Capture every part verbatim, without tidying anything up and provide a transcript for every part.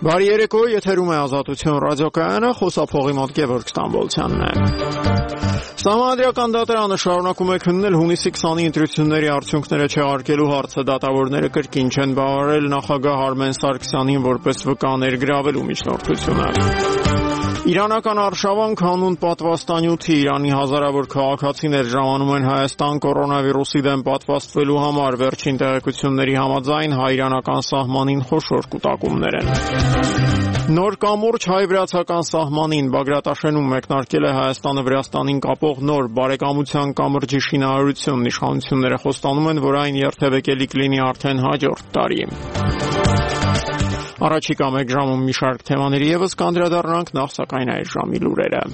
Բարի երեկո, եթերում է Ազատություն ռադիոկայանը, խոսափողի մոտ Գևորգ Ստամբոլցյանն է։ Սահմանադրական դատարանը շարունակում է քննել հունիսի քսանի ընտրությունների արդյունքները չեղարկելու հարցը։ Դատավորները կրկին չեն բավարարել նախագահ Արմեն Սարգսյանին որպես վկա ներգրավելու միջնորդությունը։ Իրանական արշավանք հանուն պատվաստանյութի Իրանի հազարավոր քաղաքացիներ ժամանում են Հայաստան կորոնավիրուսի դեմ պատվաստվելու համար։ Վերջին տեղեկությունների համաձայն հայ-իրանական սահմանին խոշոր կուտակումներ են։ Նոր կամուրջ հայ-վրացական սահմանին Բագրատաշենում մեկնարկել է Հայաստանը Վրաստանին կապող նոր բարեկամության կամրջի շինարարությունն։ Իշխանությունները խոստանում են, որ այն երթևեկելի կլինի արդեն հաջորդ տարի։ Առաջիկա մեկ ժամում մի շարք թեմաների ևս կանդրադառնանք, նախ սակայն այս ժամի լուրերը։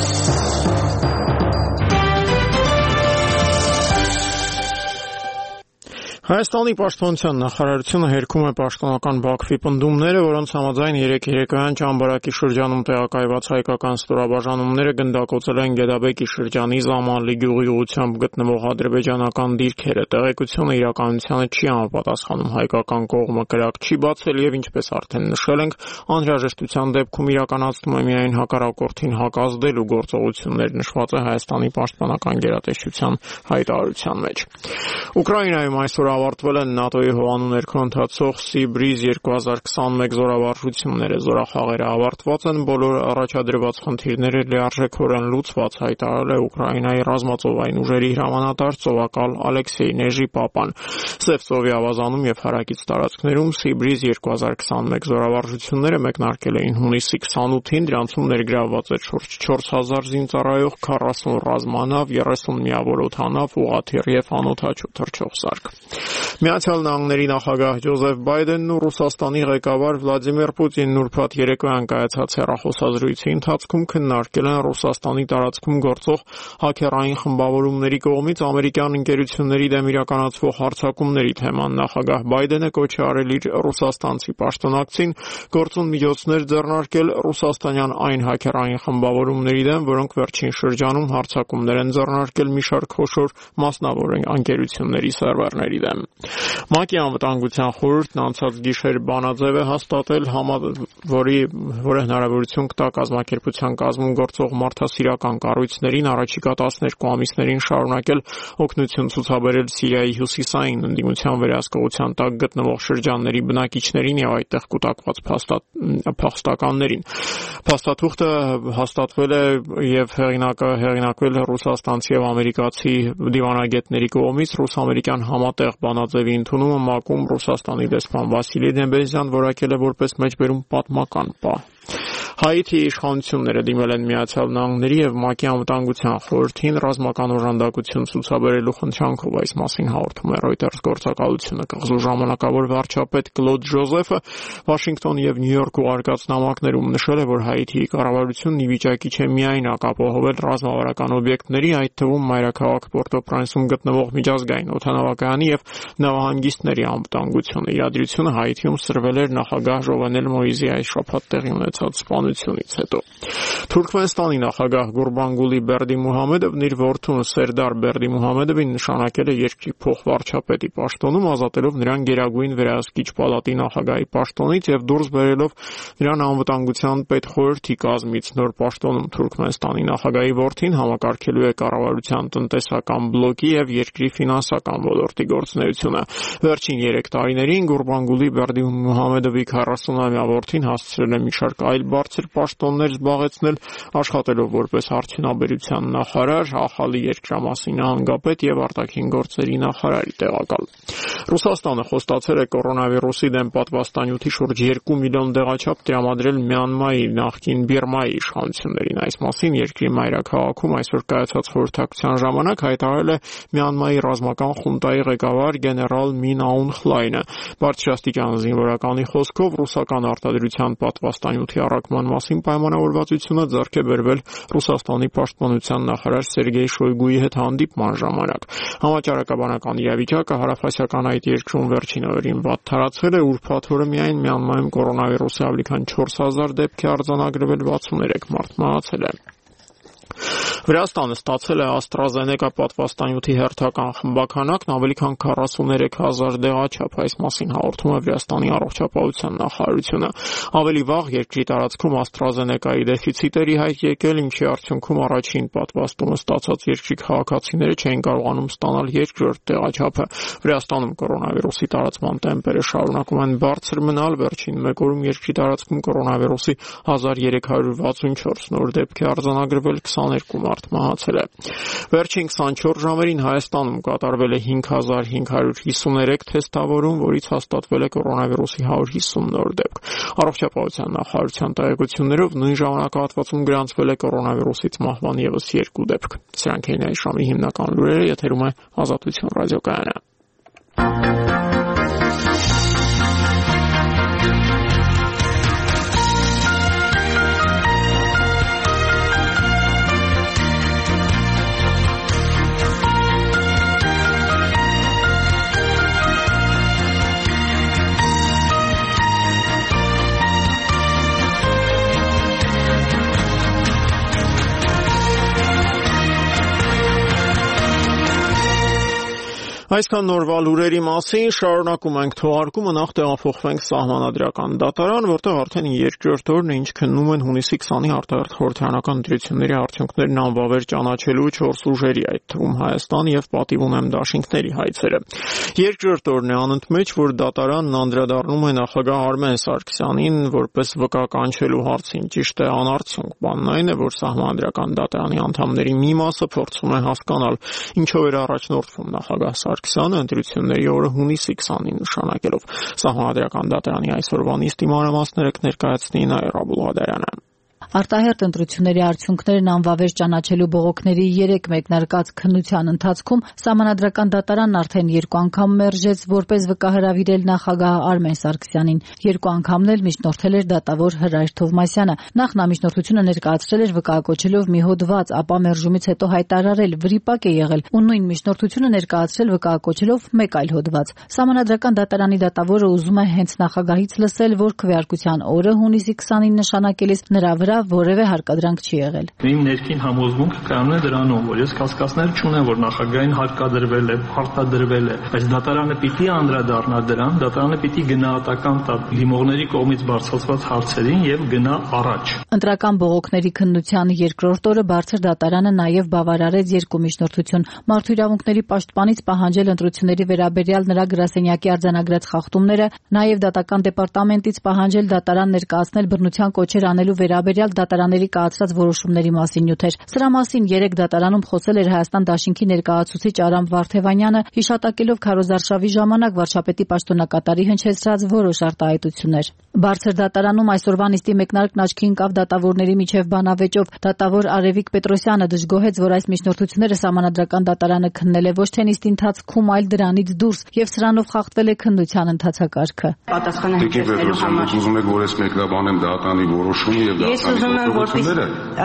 Հայաստանի պաշտպանության նախարարությունը հերքում է պաշտոնական Բաքվի պնդումները, որոնց համաձայն երեկ երեկոյան Ճամբարակի շրջանում տեղակայված հայկական ստորաբաժանումները գնդակոծել են Գեդաբեկի շրջանի Զամանլի գյուղի ուղղությամբ գտնվող ադրբեջանական դիրքերը։ Տեղեկությունը իրականությանը չի համապատասխանում, հայկական կողմը կրակ չի բացել եւ ինչպես արդեն նշել ենք, անհրաժեշտության դեպքում իրականացնում է միայն հակառակորդին հակազդելու գործողություններ, նշված է Հայաստանի պաշտպանական գերատեսչության հայտարարության մեջ։ Ուկրաինայում այսօր ավարտվել են ՆԱՏՕ-ի հովանու ներքո ընթացող Սիբրիզ երկու հազար քսանմեկ զորավարժությունները։ Զորախաղերը ավարտված են, բոլոր առաջադրված խնդիրները լիարժեքորեն լուծված, հայտարարել է Ուկրաինայի ռազմածովային ուժերի հրամանատար ծովակալ Ալեքսեյ Նեժի-Պապան։ Սև ծովի ավազանում եւ հարակից տարածքներում Սիբրիզ երկու հազար քսանմեկ զորավարժությունները մեկնարկել էին հունիսի քսանութին, դրանցում ներգրավված է շուրջ չորս հազար զինծառայող, քառասուն ռազմանավ, երեսուն միավոր օդանավ, ուղղաթիռ եւ անօդաչու թռչող սարք։ Միացյալ Նահանգների նախագահ Ջոզեֆ Բայդենն ու Ռուսաստանի ղեկավար Վլադիմիր Պուտինն ուրբաթ երեկոյան կայացած հեռախոսազրույցի ընթացքում քննարկել են Ռուսաստանի տարածքում գործող հաքերային խմբավորումների կողմից ամերիկյան ընկերությունների դեմ իրականացվող հարձակումների թեման։ Նախագահ Բայդենը կոչ է արել իր ռուսաստանցի պաշտոնակցին գործուն միջոցներ ձեռնարկել ռուսաստանյան այն հաքերային խմբավորումների դեմ, որոնք վերջին շրջանում հարձակումներ են ձեռնարկել մի շարք խոշոր մասնավոր ընկերությունների սերվերների դեմ։ ՄԱԿ-ի անվտանգության խորհուրդն անցած գիշեր բանաձև է հաստատել, որի որը հնարավորություն կտա կազմակերպության կազմում գործող մարդասիրական կառույցներին առաջիկա տասներկու ամիսներին շարունակել օգնություն ցուցաբերել Սիրիայի հյուսիսային ընդդիմության վերահսկողության տակ գտնվող շրջանների բնակիչներին եւ այդտեղ կուտակված փախստականներին։ Փաստաթուղթը հաստատվել է եւ հեղինակը հեղինակվել ռուսաստանցի եւ ամերիկացի դիվանագետների կողմից։ Ռուս-ամերիկյան համատեղ բանաձևի ընդունումը ՄԱԿ-ում Ռուսաստանի դեսպան Վասիլի Նեբեզյան որակել է որպես մեջբերում պատմական պահ։ Հայիթիի իշխանությունները դիմել են Միացյալ Նահանգների եւ ՄԱԿ-ի անվտանգության խորհրդին ռազմական օժանդակություն ցուցաբերելու խնդրանքով, այս մասին հաղորդում է Reuters գործակալությունը։ Կղզու ժամանակավոր վարչապետ Կլոդ Ջոզեֆը Վաշինգտոն եւ Նյու Յորք ուղարկած նամակներում նշել է, որ Հայիթիի կառավարությունն ի վիճակի չէ միայն ապահովել ռազմավարական օբյեկտների, այդ թվում մայրաքաղաք Պորտո-Պրանսում գտնվող միջազգային օդանավակայանի եւ նավահանգիստների անվտանգությունը։ Իրադրությունը Հայիթիում սրվել էր նախագահ Ժովենել Մոիզի այս շաբաթ տեղի ունեցած սպանությունից հետո։ Թուրքմենստանի նախագահ Գուրբանգուլի Բերդիմուհամեդովն իր որդուն Սերդար Բերդիմուհամեդովին նշանակել է երկրի փոխվարչապետի պաշտոնում, ազատելով նրան Գերագույն վերահսկիչ պալատի նախագահի պաշտոնից եւ դուրս բերելով նրան անվտանգության պետխորհրդի կազմից։ Նոր պաշտոնում Թուրքմենստանի նախագահի որդին համակարգելու է կառավարության տնտեսական բլոկի եւ երկրի ֆինանսական ոլորտի գործունեությունը։ Վերջին երեք տարիներին Գուրբանգուլի Բերդիմուհամեդովի քառասունամյա որդին հասցրել է մի շարք այլ բարձր պաշտոններ զբաղեցնել, աշխատելով որպես արդյունաբերության նախարար, ահալի երկրամասի նահանգապետ եւ արտաքին գործերի նախարարի տեղակալ։ Ռուսաստանը խոստացել է կորոնավիրուսի դեմ պատվաստանյութի շուրջ երկու միլիոն դեղաչափ տրամադրել Մյանմայի, նախկին Բիրմայի իշխանություններին։ Այս մասին երկրի մայրաքաղաքում այսօր կայացած խորհրդակցության ժամանակ հայտարարել է Մյանմայի ռազմական խունտայի ղեկավար գեներալ Մին Աուն Խլայնը։ Բարձրաստիճան զինվորականի խոսքով ռուսական արտադրության պատվաստանյութի առաքման մասին պայմանավորվածությունը ձեռք է բերվել Ռուսաստանի պաշտպանության նախարար Սերգեյ Շոյգուի հետ հանդիպման ժամանակ։ Համաճարակաբանական իրավիճակը հարավասիական այդ երկրում վերջին օրերին վատ թարացել է, ուրբաթ օրը միայն Մյանմայում կորոնավիրուսի ավելի քան չորս հազար դեպք է արձանագրվել, վաթսուններեք մարդ մահացել է։ Վրաստանը ստացել է AstraZeneca պատվաստանյութի հերթական խմբաքանակն ավելի քան քառասուներեք հազար դեղաչափ, այս մասին հաղորդում է Վրաստանի առողջապահության նախարարությունը։ Ավելի վաղ երկրի տարածքում AstraZeneca-ի դեֆիցիտերի հայտ եկել, ինչի արդյունքում առաջին պատվաստումը ստացած երկրի քաղաքացիները չէին կարողանում ստանալ երկրորդ տեղաչափը։ Վրաստանում կորոնավիրուսի տարածման տեմպերը շարունակում են բարձր մնալ, վերջին մեկ օրում երկրի տարածքում կորոնավիրուսի հազար երեք հարյուր վաթսունչորս նոր դեպք է արձանագրվել, քսաներկու մարդ մահացել է։ Վերջին քսանչորս ժամերին Հայաստանում կատարվել է հինգ հազար հինգ հարյուր հիսուներեք թեստավորում, որից հաստատվել է կորոնավիրուսի հարյուր հիսուն նոր դեպք։ Առողջապահության նախարարության տեղեկություններով նույն ժամանակահատվածում գրանցվել է կորոնավիրուսից մահվան ևս երկու դեպք։ Սրանք էին այս ժամի հիմնական լուրերը, եթերում է Ազատություն ռադիոկայանը։ Այսքան նորվա լուրերի մասին, շարունակում ենք թողարկումը, նախ տեղափոխվենք սահմանադրական դատարան, որտեղ արդեն երկրորդ օրն է, ինչ քննում են հունիսի քսանի արտահերթ խորհրդարանական ընտրությունների արդյունքներն անվավեր ճանաչելու չորս ուժերի, այդ թվում Հայաստան եւ պատիվ ունեմ դաշինքների հայցերը։ Երկրորդ օրն է անընդմեջ, որ դատարանն անդրադառնում է նախագահ Արմեն Սարգսյանին որպես վկա կանչելու հարցին։ Ճիշտ է, անարդյունք բանն այն է, որ սահմանադրական դատարանի անդամների մի մասը փորձում է հասկանալ, ինչով էր առաջնորդվում նախագահ Սարգսյանը ընտրությունների օրը հունիսի քսանին նշանակելով։ Սահմանադրական դատարանի այսօրվա նիստի մանրամասները կներկայացնի Նաիրա Բուլղադարյանը։ Արտահերթ ընտրությունների արդյունքներն անվավեր ճանաչելու բողոքների երեք մեկնարկած քննության ընթացքում Սահմանադրական դատարանն արդեն երկու անգամ մերժեց որպես վկա հրավիրել նախագահ Արմեն Սարգսյանին։ Երկու անգամն էլ միջնորդել էր դատավոր Հրայր Թովմասյանը։ Նախ նա միջնորդությունը ներկայացրել էր վկայակոչելով մի հոդված, ապա մերժումից հետո հայտարարել վրիպակ է եղել ու նույն միջնորդությունը ներկայացրել վկայակոչելով մեկ այլ հոդված։ Սահմանադրական դատարանի դատավորը ուզում է հենց նախագահից լսել, որ քվեարկության օրը հունիսի քսանին նշանակելիս նրա վրա որևէ հարկադրանք չի եղել։ Իմ ներքին համոզմունքը կայանում է դրանում, որ ես կասկածներ չունեմ, որ նախագահին հարկադրվել է, պարտադրվել է, բայց դատարանը պիտի անդրադառնա դրան, դատարանը պիտի գնահատական տա դիմողների կողմից բարձրացված հարցերին եւ գնա առաջ։ Ընտրական բողոքների քննության երկրորդ օրը բարձր դատարանը նաեւ բավարարեց երկու միջնորդություն։ Մարդու իրավունքների պաշտպանից պահանջել ընտրությունների վերաբերյալ նրա գրասենյակի արձանագրած խախտումները, նաեւ դատական դեպարտամենտից պահանջել դատարան ներկայացնել բռնության կոչեր անելու վերաբերյալ դատարանների կայացրած որոշումների մասին նյութեր։ Սրա մասին երեք դատարանում խոսել էր Հայաստան դաշինքի ներկայացուցիչ Արամ Վարդևանյանը, հիշատակելով քարոզարշավի ժամանակ վարչապետի պաշտոնակատարի հնչեցրած որոշ արտահայտություններ։ Բարձր դատարանում այսօրվա նիստի մեկնարկն աչքի ընկավ դատավորների միջև բանավեճով։ Դատավոր Արևիկ Պետրոսյանը դժգոհեց, որ այս միջնորդությունները Սահմանադրական դատարանը քննել է ոչ թե նիստի ընթացքում, այլ դրանից դուրս, եւ սրանով խախտվել է քննության ընթացակարգը։ Պատասխանը հնչեցնելու համար ուզում եք, որ ես մեկնաբանեմ դատարանի որոշումը եւ դատարանի Ես ուզում եմ, որպեսզի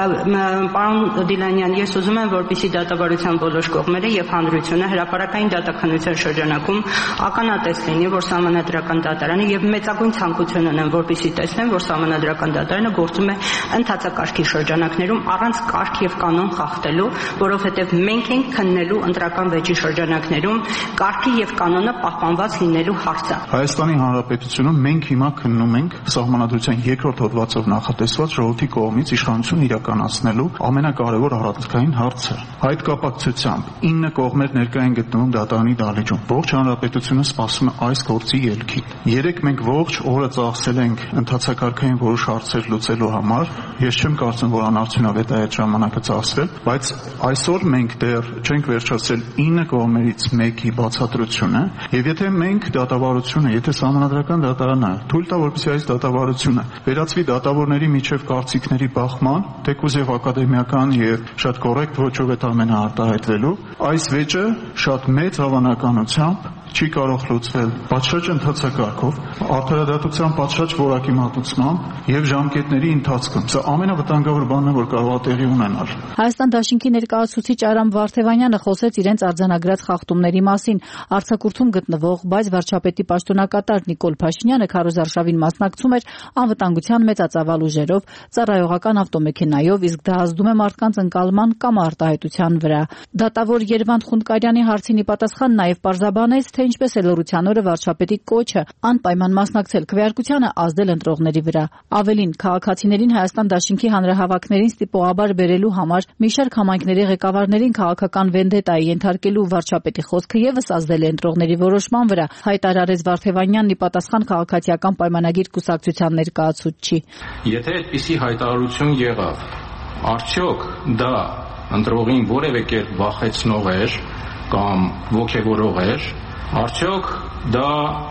պարոն Դիլանյան, ես ուզում եմ, որպեսզի դատավարության բոլոր կողմերը եւ հանրությունը հրապարակային դատաքննության շրջանակում ականատես լինի, որ Սահմանադրական դատարանը եւ մեծագույն ցանկություն ունեն, որպեսզի տեսնեն, որ Սահմանադրական դատարանը գործում է ընթացակարգի շրջանակներում առանց կարգ եւ կանոն խախտելու, որովհետեւ մենք ենք քննելու ընտրական վեճի շրջանակներում կարգի եւ կանոնը պահպանված լինելու հարցը։ Հայաստանի Հանրապետությունում մենք հիմա քննում ենք Սահմանադրության երկրորդ հոդվածով նախատեսված ժողովրդի կողմից իշխանություն իրականացնելու ամենակարևոր առարկային հարցը։ Այդ կապակցությամբ ինը կողմեր ներկա են գտնվում դատարանի դահլիճում։ Ողջ հանրապետությունը սպասում է այս գործի ելքին։ Երեք մենք ողջ օրը ծախսել ենք ընթացակարգային որոշ հարցեր լուծելու համար։ Ես չեմ կարծում, որ անարդյունավետ է այդ ժամանակը ծախսվել, բայց այսօր մենք դեռ չենք վերջացրել ինը կողմերից մեկի բացատրությունը, եւ եթե մենք դատավարությունը, եթե Սահմանադրական դատարանը թույլ տա, որպեսզի այս դատավարությունը վերածվի դատավորների միջև կարծիքների բախման, թեկուզ եւ ակադեմիական եւ շատ կոռեկտ ոճով է ամենը արտահայտվելու, այս վեճը շատ մեծ հավանականությամբ չի կարող լուծվել պատշաճ ընթացակարգով, արդարադատության պատշաճ որակի մատուցմամբ եւ ժամկետների ընթացքում։ Սա ամենավտանգավոր բանն է, որ կարող է տեղի ունենալ։ Հայաստան դաշինքի ներկայացուցիչ Արամ Վարդևանյանը խոսեց իրենց արձանագրած խախտումների մասին։ Արձակուրդում գտնվող, բայց վարչապետի պաշտոնակատար Նիկոլ Փաշինյանը քարոզարշավին մասնակցում էր անվտանգության մեծածավալ ուժերով, ծառայողական ավտոմեքենայով, իսկ դա ազդում է մարդկանց ընկալման կամ արտահայտության վրա։ Դատավոր Երվանդ Խունդկարյանի հարցին ի պատասխան նաև պարզաբանեց, թե ինչպես է լռության օրը վարչապետի կոչը անպայման մասնակցել քվեարկությանը ազդել ընտրողների վրա։ Ավելին, քաղաքացիներին Հայաստան դաշինքի հանրահավաքներին ստիպողաբար բերելու համար մի շարք համայնքների ղեկավարներին քաղաքական վենդետայի ենթարկելու վարչապետի խոսքը ևս ազդել է ընտրողների որոշման վրա, հայտարարեց Վարդևանյանն ի պատասխան քաղաքացիական պայմանագիր կուսակցության ներկայացուցչի։ Եթե այդպիսի հայտարարություն եղավ, արդյոք դա ընտրողին որևէ կերպ վախեցնող էր կամ ոգևորող էր, արդյոք դա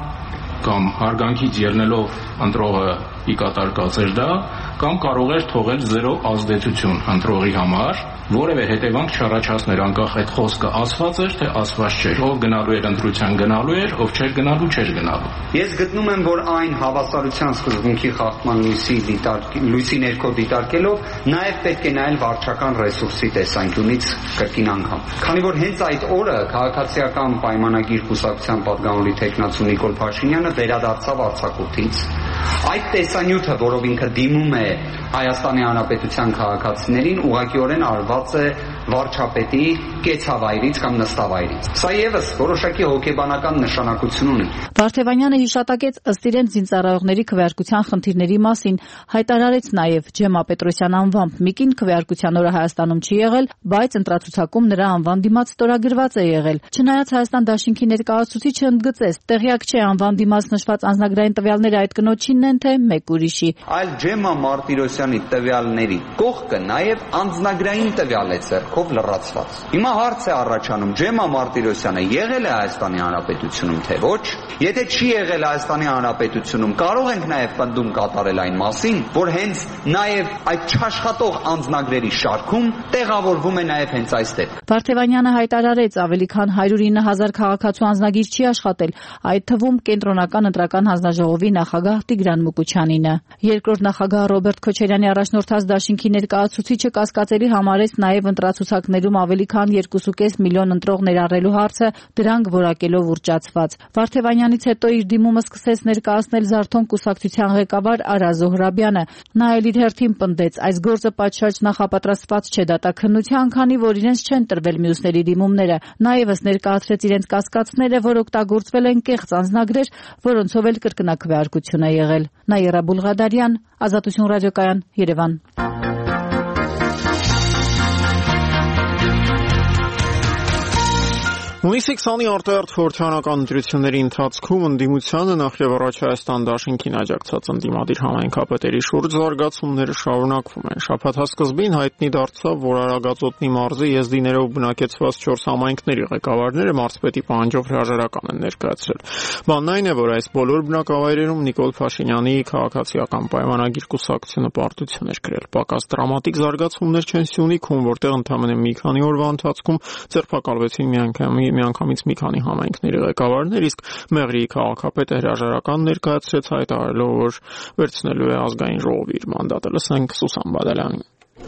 կամ հարգանքից ելնելով ընտրողը ի կատար կացեր դա, կամ կարող էր թողել զերո ազդեցություն ընտրողի համար, որևէ հետևանք չառաջացներ, անկախ այդ խոսքը ասված էր, թե ասված չէր, ով գնալու էր ընտրության գնալու էր, ով չէր գնալու չէր գնալու։ Ես գտնում եմ, որ այն հավասարության սկզբունքի խախտման լույսի դիտարկ, լույսի ներքո դիտարկելով, նաև պետք է նայել վարչական ռեսուրսի տեսանկյունից կրկին անգամ։ Քանի որ հենց այդ օրը քաղաքացիական պայմանագիր կուսակցության պատգամավորի տեխնացու Նիկոլ Փաշինյանը վերադարձավ արձակուրդից, այդ տեսանյութը, որով ինքը դիմում է Հայաստանի Հանրապետության քաղաքացիներին, ուղղակիորեն արված է վարչապետի կեցավայրից կամ նստավայրից։ Սա ևս որոշակի հոգեբանական նշանակություն ունի։ Վարդևանյանը հիշատակեց ըստ իրենց զինծառայողների քվեարկության խնդիրների մասին, հայտարարեց նաև Ջեմա Պետրոսյան անվամբ մի կին քվեարկության օրը Հայաստանում չի եղել, բայց ընտրացուցակում նրա անվան դիմաց ստորագրված է եղել։ Չնայած Հայաստան դաշինքի ներկայացուցիչը ընդգծեց, տեղյակ չէ անվան դիմաց նշված անձնագրային տվյալները այդ կնոջինն են, թե մեկ ուրիշի։ Այլ Ջեմա Մարտիրոսյանի տվյալների կողքը նաև անձնագրային տվյալ է ձեռքով լրացված։ Հիմա հարց է առաջանում, Ջեմա Մարտիրոսյանը եղել է Հայաստանի Հանրապետությունում, թե ոչ։ Եթե չի եղել Հայաստանի Հանրապետությունում, կարող ենք նաև պնդում կատարել այն մասին, որ հենց նաև այդ չաշխատող անձնագրերի շարքում տեղավորվում է նաև հենց այստեղ։ Վարդևանյանը հայտարարեց, ավելի քան հարյուր ինը հազար քաղաքացու անձնագիր չի աշխատել, այդ թվում կենտրոնական ընտրական հանձնաժողովի նախագահ Տիգրան Մուկուչյանինը։ Երկրորդ նախագահ Ռոբերտ Քոչարյանի առաջնորդած դաշինքի ներկայացուցիչը կասկածելի համարեց նաև ընտրացուցակներում ավելի քան երկու կես միլիոն ընտրող ներառելու հարցը, դրանք որակելով ուռճացված։ Վարդևանյանից հետո իր դիմումը սկսեց ներկայացնել Զարթոն կուսակցության ղեկավար Արա Զոհրաբյանը։ Նա էլ իր հերթին պնդեց, այս գործը պատշաճ նախապատրաստված չէ դատաքննության, քանի որ իրենց չեն տրվել մյուսների դիմումները։ Նա ևս ներկայացրեց իրենց կասկածները, որ օգտագործվել են կեղծ անձնագրեր, որոնցով էլ կրկնակվեարկություն է եղել։ Նաիրա Բուլղադարյան, Ազատություն ռադիոկայան, Երևան։ Հունիսի քսանի արտահերթ խորհրդարանական ընտրությունների ընթացքում ընդդիմությանը նախ եւ առաջ Հայաստան դաշինքին աջակցած ընդդիմադիր համայնքապետերի շուրջ զարգացումները շարունակվում են։ Շաբաթ սկզբին հայտնի դարձավ, որ Արագածոտնի մարզի եզդիներով բնակեցված չորս համայնքների ղեկավարները մարզպետի պահանջով հրաժարական են ներկայացրել։ Բանն այն է, որ այս բոլոր բնակավայրերում Նիկոլ Փաշինյանի քաղաքացիական պայմանագիր կուսակցությունը պարտություն էր գրել։ Պակաս դրամատիկ զարգացումներ չեն Սյունիքում, որտեղ ընդամենը մի քանի օրվա ընթացքում ձերբակալվեցին միանգամի միանգամից մի քանի համայնքների ղեկավարներ, իսկ Մեղրիի քաղաքապետը հրաժարական ներկայացրեց, հայտարարելով, որ վերցնելու է ազգային ժողովի իր մանդատը։ Լսենք Սուսան Բադալյանին։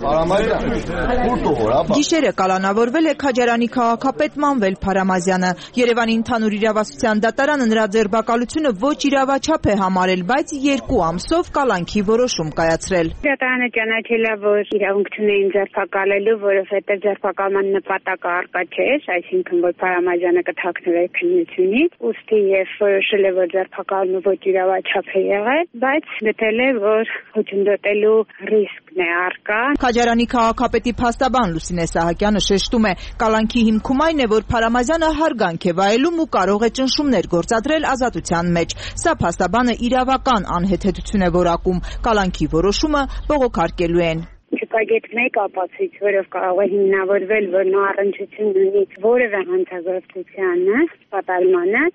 Գիշերը կալանավորվել է Քաջարանի քաղաքապետ Մանվել Փարամազյանը։ Երևանի ընդհանուր իրավասության դատարանը նրա ձերբակալությունը ոչ իրավաչափ է համարել, բայց երկու ամսով կալանքի որոշում կայացրել։ Դատարանը ճանաչել է, որ իրավունք չունեին ձերբակալելու, որովհետև ձերբակալման նպատակը առկա չէր, այսինքն որ Փարամազյանը կթաքնվեր քննությունից, ուստի եւ որոշել է, որ ձերբակալումը ոչ իրավաչափ է եղել, բայց գտել է, որ հոչնդոտելու ռիսկն է առկա։ Քաջարանի քաղաքապետի փաստաբան Լուսինե Սահակյանը շեշտում է, կալանքի հիմքում այն է, որ Փարամազյանը հարգանք է վայելում ու կարող է ճնշումներ գործադրել ազատության մեջ։ Սա փաստաբանը իրավական անհեթեթություն է որակում, կալանքի որոշումը բողոքարկելու են։ Չկա գետ մեկ ապացույց, որով կարող է հիմնավորվել, որ նա առնչություն ունի որևէ հանցագործությանը, պատալմանը,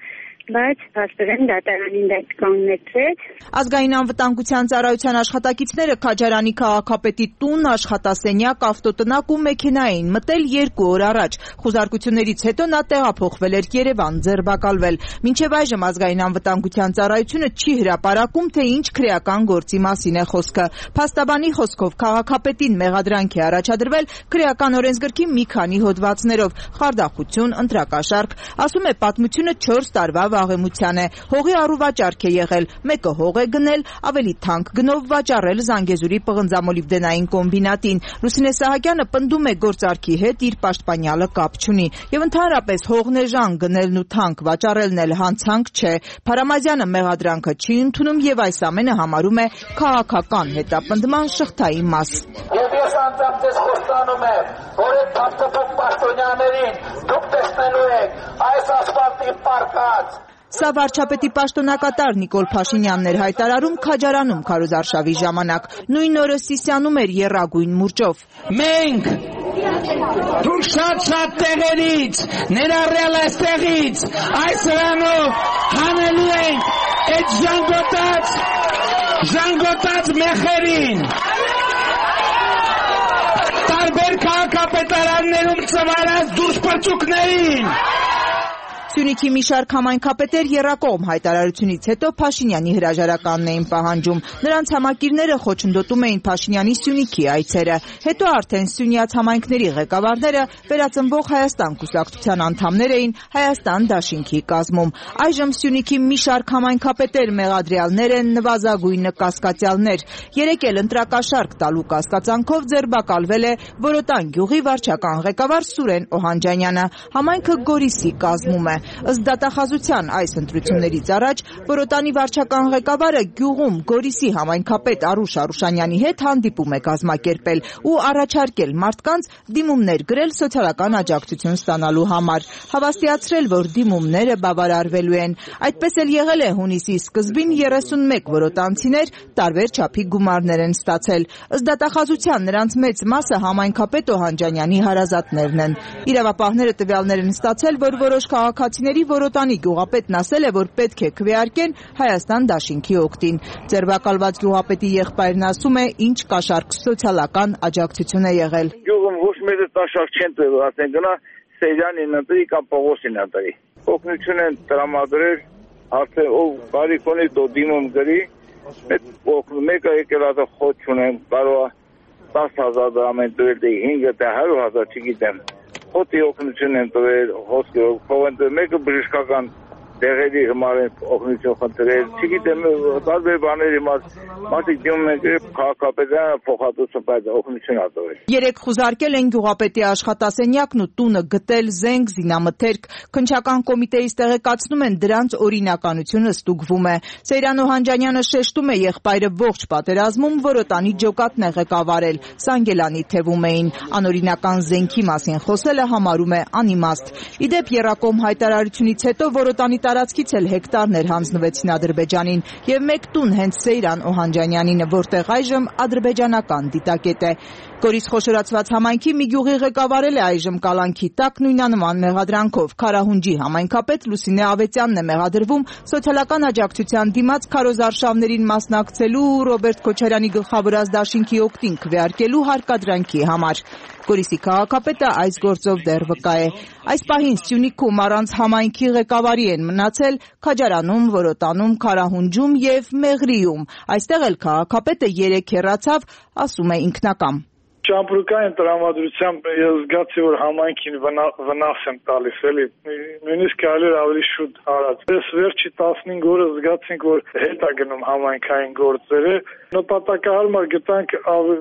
բայց փաստորեն դատարանին դա կանգնեցրեց։ Ազգային անվտանգության ծառայության աշխատակիցները Քաջարանի քաղաքապետի տուն, աշխատասենյակ, ավտոտնակ ու մեքենա էին մտել երկու օր առաջ։ Խուզարկություններից հետո նա տեղափոխվել էր Երևան, ձերբակալվել։ Մինչև այժմ ազգային անվտանգության ծառայությունը չի հրապարակում, թե ինչ քրեական գործի մասին է խոսքը։ Փաստաբանի խոսքով քաղաքապետին մեղադրանք է առաջադրվել քրեական օրենսգրքի մի քանի հոդվածներով՝ խարդախություն, ընտրակաշառք։ Ասում է, պատմությունը չորս տարվա վաղեմության է։ Հողի առուվաճառք է եղել, մեկը հող է գնել, ավելի թանկ գնով վաճառել Զանգեզուրի պղնձամոլիբդենային կոմբինատին։ Լուսինե Սահակյանը պնդում է, գործարքի հետ իր պաշտպանյալը կապ չունի։ Եվ ընդհանրապես հողնեժան գնելն ու թանկ վաճառելն էլ հանցանք չէ։ Փարամազյանը մեղադրանքը չի ընդունում եւ այս ամենը համարում է քաղաքական հետապնդման շղթայի մաս։ Եվ ես անձամբ ձեզ խոստանում եմ, որ այդ բացապոկ պաշտոնյաներին դուք տեսնելու եք այս ասֆալտի պարկած։ Սա վարչապետի պաշտոնակատար Նիկոլ Փաշինյանն էր հայտարարում Քաջարանում քարոզարշավի ժամանակ։ Նույն օրը Սիսիանում էր եռագույն մուրճով։ Մենք դուք շատ-շատ տեղերից, ներառյալ այստեղից, այս հրանով հանելու ենք այդ ժանգոտած, ժանգոտած մեխերին։ Տարբեր քաղաքապետարաններում ծվարած դուրսպրծուկներին։ Սյունիքի մի շարք համայնքապետեր եռակողմ հայտարարությունից հետո Փաշինյանի հրաժարականն էին պահանջում։ Նրանց համակիրները խոչընդոտում էին Փաշինյանի Սյունիքի այցերը։ Հետո արդեն Սյունյաց համայնքների ղեկավարները վերածնվող Հայաստան կուսակցության անդամներ էին Հայաստան դաշինքի կազմում։ Այժմ Սյունիքի մի շարք համայնքապետեր մեղադրյալներ են, նվազագույնը կասկածյալներ։ Երեկ էլ ընտրակաշառք տալու կասկածանքով ձերբակալվել է Որոտան գյուղի վարչական ղեկավար Սուրեն Օհանջանյանը։ Համայնքը Գորիսի կազմում է։ Ըստ դատախազության այս ընտրություններից առաջ Որոտանի վարչական ղեկավարը գյուղում Գորիսի համայնքապետ Արուշ Արուշանյանի հետ հանդիպում է կազմակերպել ու առաջարկել մարդկանց դիմումներ գրել սոցիալական աջակցություն ստանալու համար, հավաստիացրել, որ դիմումները բավարարվելու են։ Այդպես էլ եղել է հունիսի սկզբին երեսունմեկ որոտանցիներ տարբեր չափի գումարներ են ստացել։ Ըստ դատախազության նրանց մեծ մասը համայնքապետ Օհանջանյանի հարազատներն են։ Իրավապահները տվյալներ են ստացել, որ որոշ քաղաքացիների Որոտանի գյուղապետն ասել է, որ պետք է քվեարկեն Հայաստան դաշինքի օգտին։ Ձերբակալված գյուղապետի եղբայրն ասում է, ինչ կաշառք սոցիալական աջակցություն է եղել։ Գյուղում ոչ մեկը կաշառք չեն տվել, ասեն գնա Սեյրանին ընտրի կամ Պողոսին ընտրի։ Օգնություն են տրամադրել, արդեն ով կարիք ունի դու դիմում գրի, այդ օգնում մեկը եկել ասա խոչ չունեմ, կարող է տասը հազար դրամ են տվել, դե հինգ թե հարյուր հազար չգիտեմ։ Հոտի օգնություն են տվել, հոսքերով, փոխանցել մեկը բժշկական տեղերի համար են օգնություն խնդրել, չգիտեմ, տարբեր բաների մարդիկ դիմում են քաղաքապետարանը փոխհատուցում, բայց օգնություն ա տվել։ Երեք խուզարկել են գյուղապետի աշխատասենյակն ու տունը գտել, զենք, զինամթերք։ Քննչական կոմիտեից տեղեկացնում են, դրանց օրինականությունը ստուգվում է։ Սեյրան Օհանջանյանը շեշտում է, եղբայրը ողջ պատերազմում Որոտանի ջոկատն է ղեկավարել, Սանգելանի թևում էին։ Անօրինական զենքի մասին խոսելը համարում է անիմաստ։ Իդեպ եռակողմ հայտարարությունից հետո Որոտանի տարածքից էլ հեկտարներ հանձնվեցին Ադրբեջանին եւ մեկ տուն հենց Սեյրան Օհանջանյանին, որտեղ այժմ ադրբեջանական դիտակետ է։ Գորիս խոշորացված համայնքի մի գյուղի ղեկավարել է այժմ կալանքի տակ նույնանման մեղադրանքով։ Քարահունջի համայնքապետ Լուսինե Ավետյանն է մեղադրվում սոցիալական աջակցության դիմաց քարոզարշավներին մասնակցելու Ռոբերտ Քոչարյանի գլխավորած դաշինքի օգտին քվեարկելու հարկադրանքի համար։ Գորիսի քաղաքապետը այս գործով դեռ վկա է։ Այս պահին Սյունիքում առանց համայնքի ղեկավարի են մնացել Քաջարանում, Որոտանում, Քարահունջում եւ Մեղրիում։ Այստեղ էլ քաղաքապետը երեք հեռացավ, ասում է ինքնակամ։ Ճամպրուկային տրամադրությամբ ես զգացի, որ համայնքին վնաս եմ տալիս, էլի նույնիսկ կարելի ավելի շուտ արած։ Ես վերջի տասնհինգ օրը զգացինք, որ հետ է գնում համայնքային գործերը։ Նպատակահարմար գտանք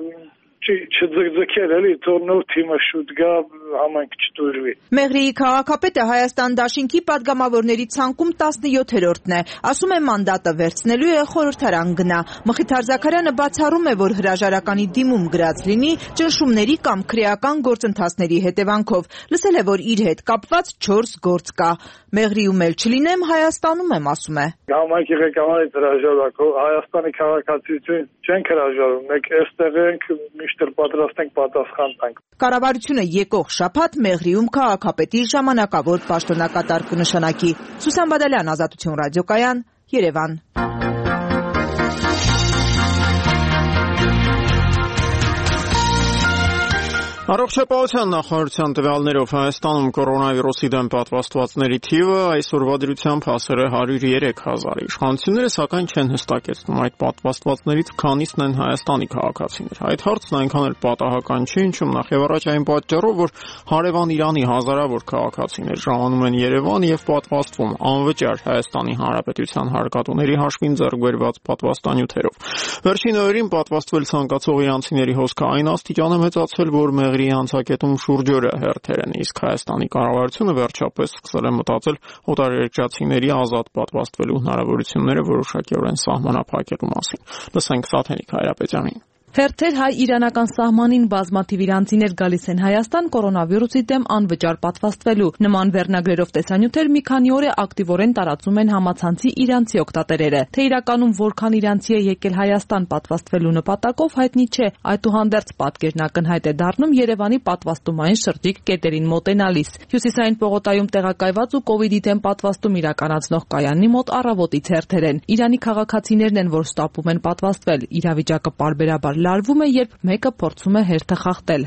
չձգձգել էլի, թող նոր թիմը շուտ գա, համայնք չտուժվի։ Մեղրիի քաղաքապետը Հայաստան դաշինքի падգամավորների ցանկում տասնյոթերորդն է։ Ասում է, մանդատը վերցնելու է խորհրդարան գնա։ Մխիթար Զաքարյանը բացառում է, որ հրաժարականի դիմում գրած լինի ճնշումների կամ քրեական գործընթացների հետևանքով։ Լսել է, որ իր հետ կապված չորս գործ կա։ Մեղրիում էլ չլինեմ, Հայաստանում եմ, ասում է։ Համայնքի ղեկավարից հրաժարակով Հայաստանի քաղաքացիություն չենք հրաժարվում, մենք այստեղ ենք, միշտ պատրաստ ենք պատասխան տանք։ Կառավարությունը եկող շաբաթ Մեղրիում քաղաքապետի ժամանակավոր պաշտոնակատար կնշանակի։ Սուսան Բադալյան, Ազատություն ռադիոկայան, Երևան։ Առողջապահության նախարարության տվյալներով Հայաստանում կորոնավիրուսի դեմ պատվաստվածների թիվը այսօրվա դրությամբ հասել է հարյուր երեք հազար։ Իշխանությունները սակայն չեն հստակեցնում այդ պատվաստվածներից քանիսն են Հայաստանի քաղաքացիներ։ Այդ հարցն այնքան էլ պատահական չի, ինչում նախ եւ առաջ այն պատճառով, որ հարևան Իրանի հազարավոր քաղաքացիներ ժամանում են Երևան եւ պատվաստվում անվճար Հայաստանի Հանրապետության հարկատուների հաշվին ձեռք բերված պատվաստանյութերով։ Վերջին օրերին պատվաստվել ցանկացող իրանցիների հոսքը այն աստիճան է մեծացել, որ Անցակետում շուրջօրը հերթեր են, իսկ Հայաստանի կառավարությունը վերջապես սկսել է մտածել օտարերկրացիների ազատ պատվաստվելու հնարավորությունները որոշակիորեն սահմանափակելու մասին։ Լսենք Սաթենիկ Հայրապետյանին։ Հերթեր հայ-իրանական սահմանին բազմաթիվ իրանցիներ գալիս են Հայաստան կորոնավիրուսի դեմ անվճար պատվաստվելու։ Նման վերնագրերով տեսանյութեր մի քանի օր է ակտիվորեն տարածում են համացանցի իրանցի օգտատերերը։ Թե իրականում որքան իրանցի է եկել Հայաստան պատվաստվելու նպատակով հայտնի չէ, այդուհանդերձ պատկերն ակնհայտ է դառնում Երևանի պատվաստումային շրջիկ կետերին մոտենալիս։ Հյուսիսային պողոտայում տեղակայված ու կովիդի դեմ պատվաստում իրականացնող կայանի մոտ առավոտից հերթեր են։ Իրանի քաղաքացիներն են, որ ստապում են պատվաստվել։ Իրավիճակը պարբերաբար լարվում է, երբ մեկը փորձում է հերթը խախտել։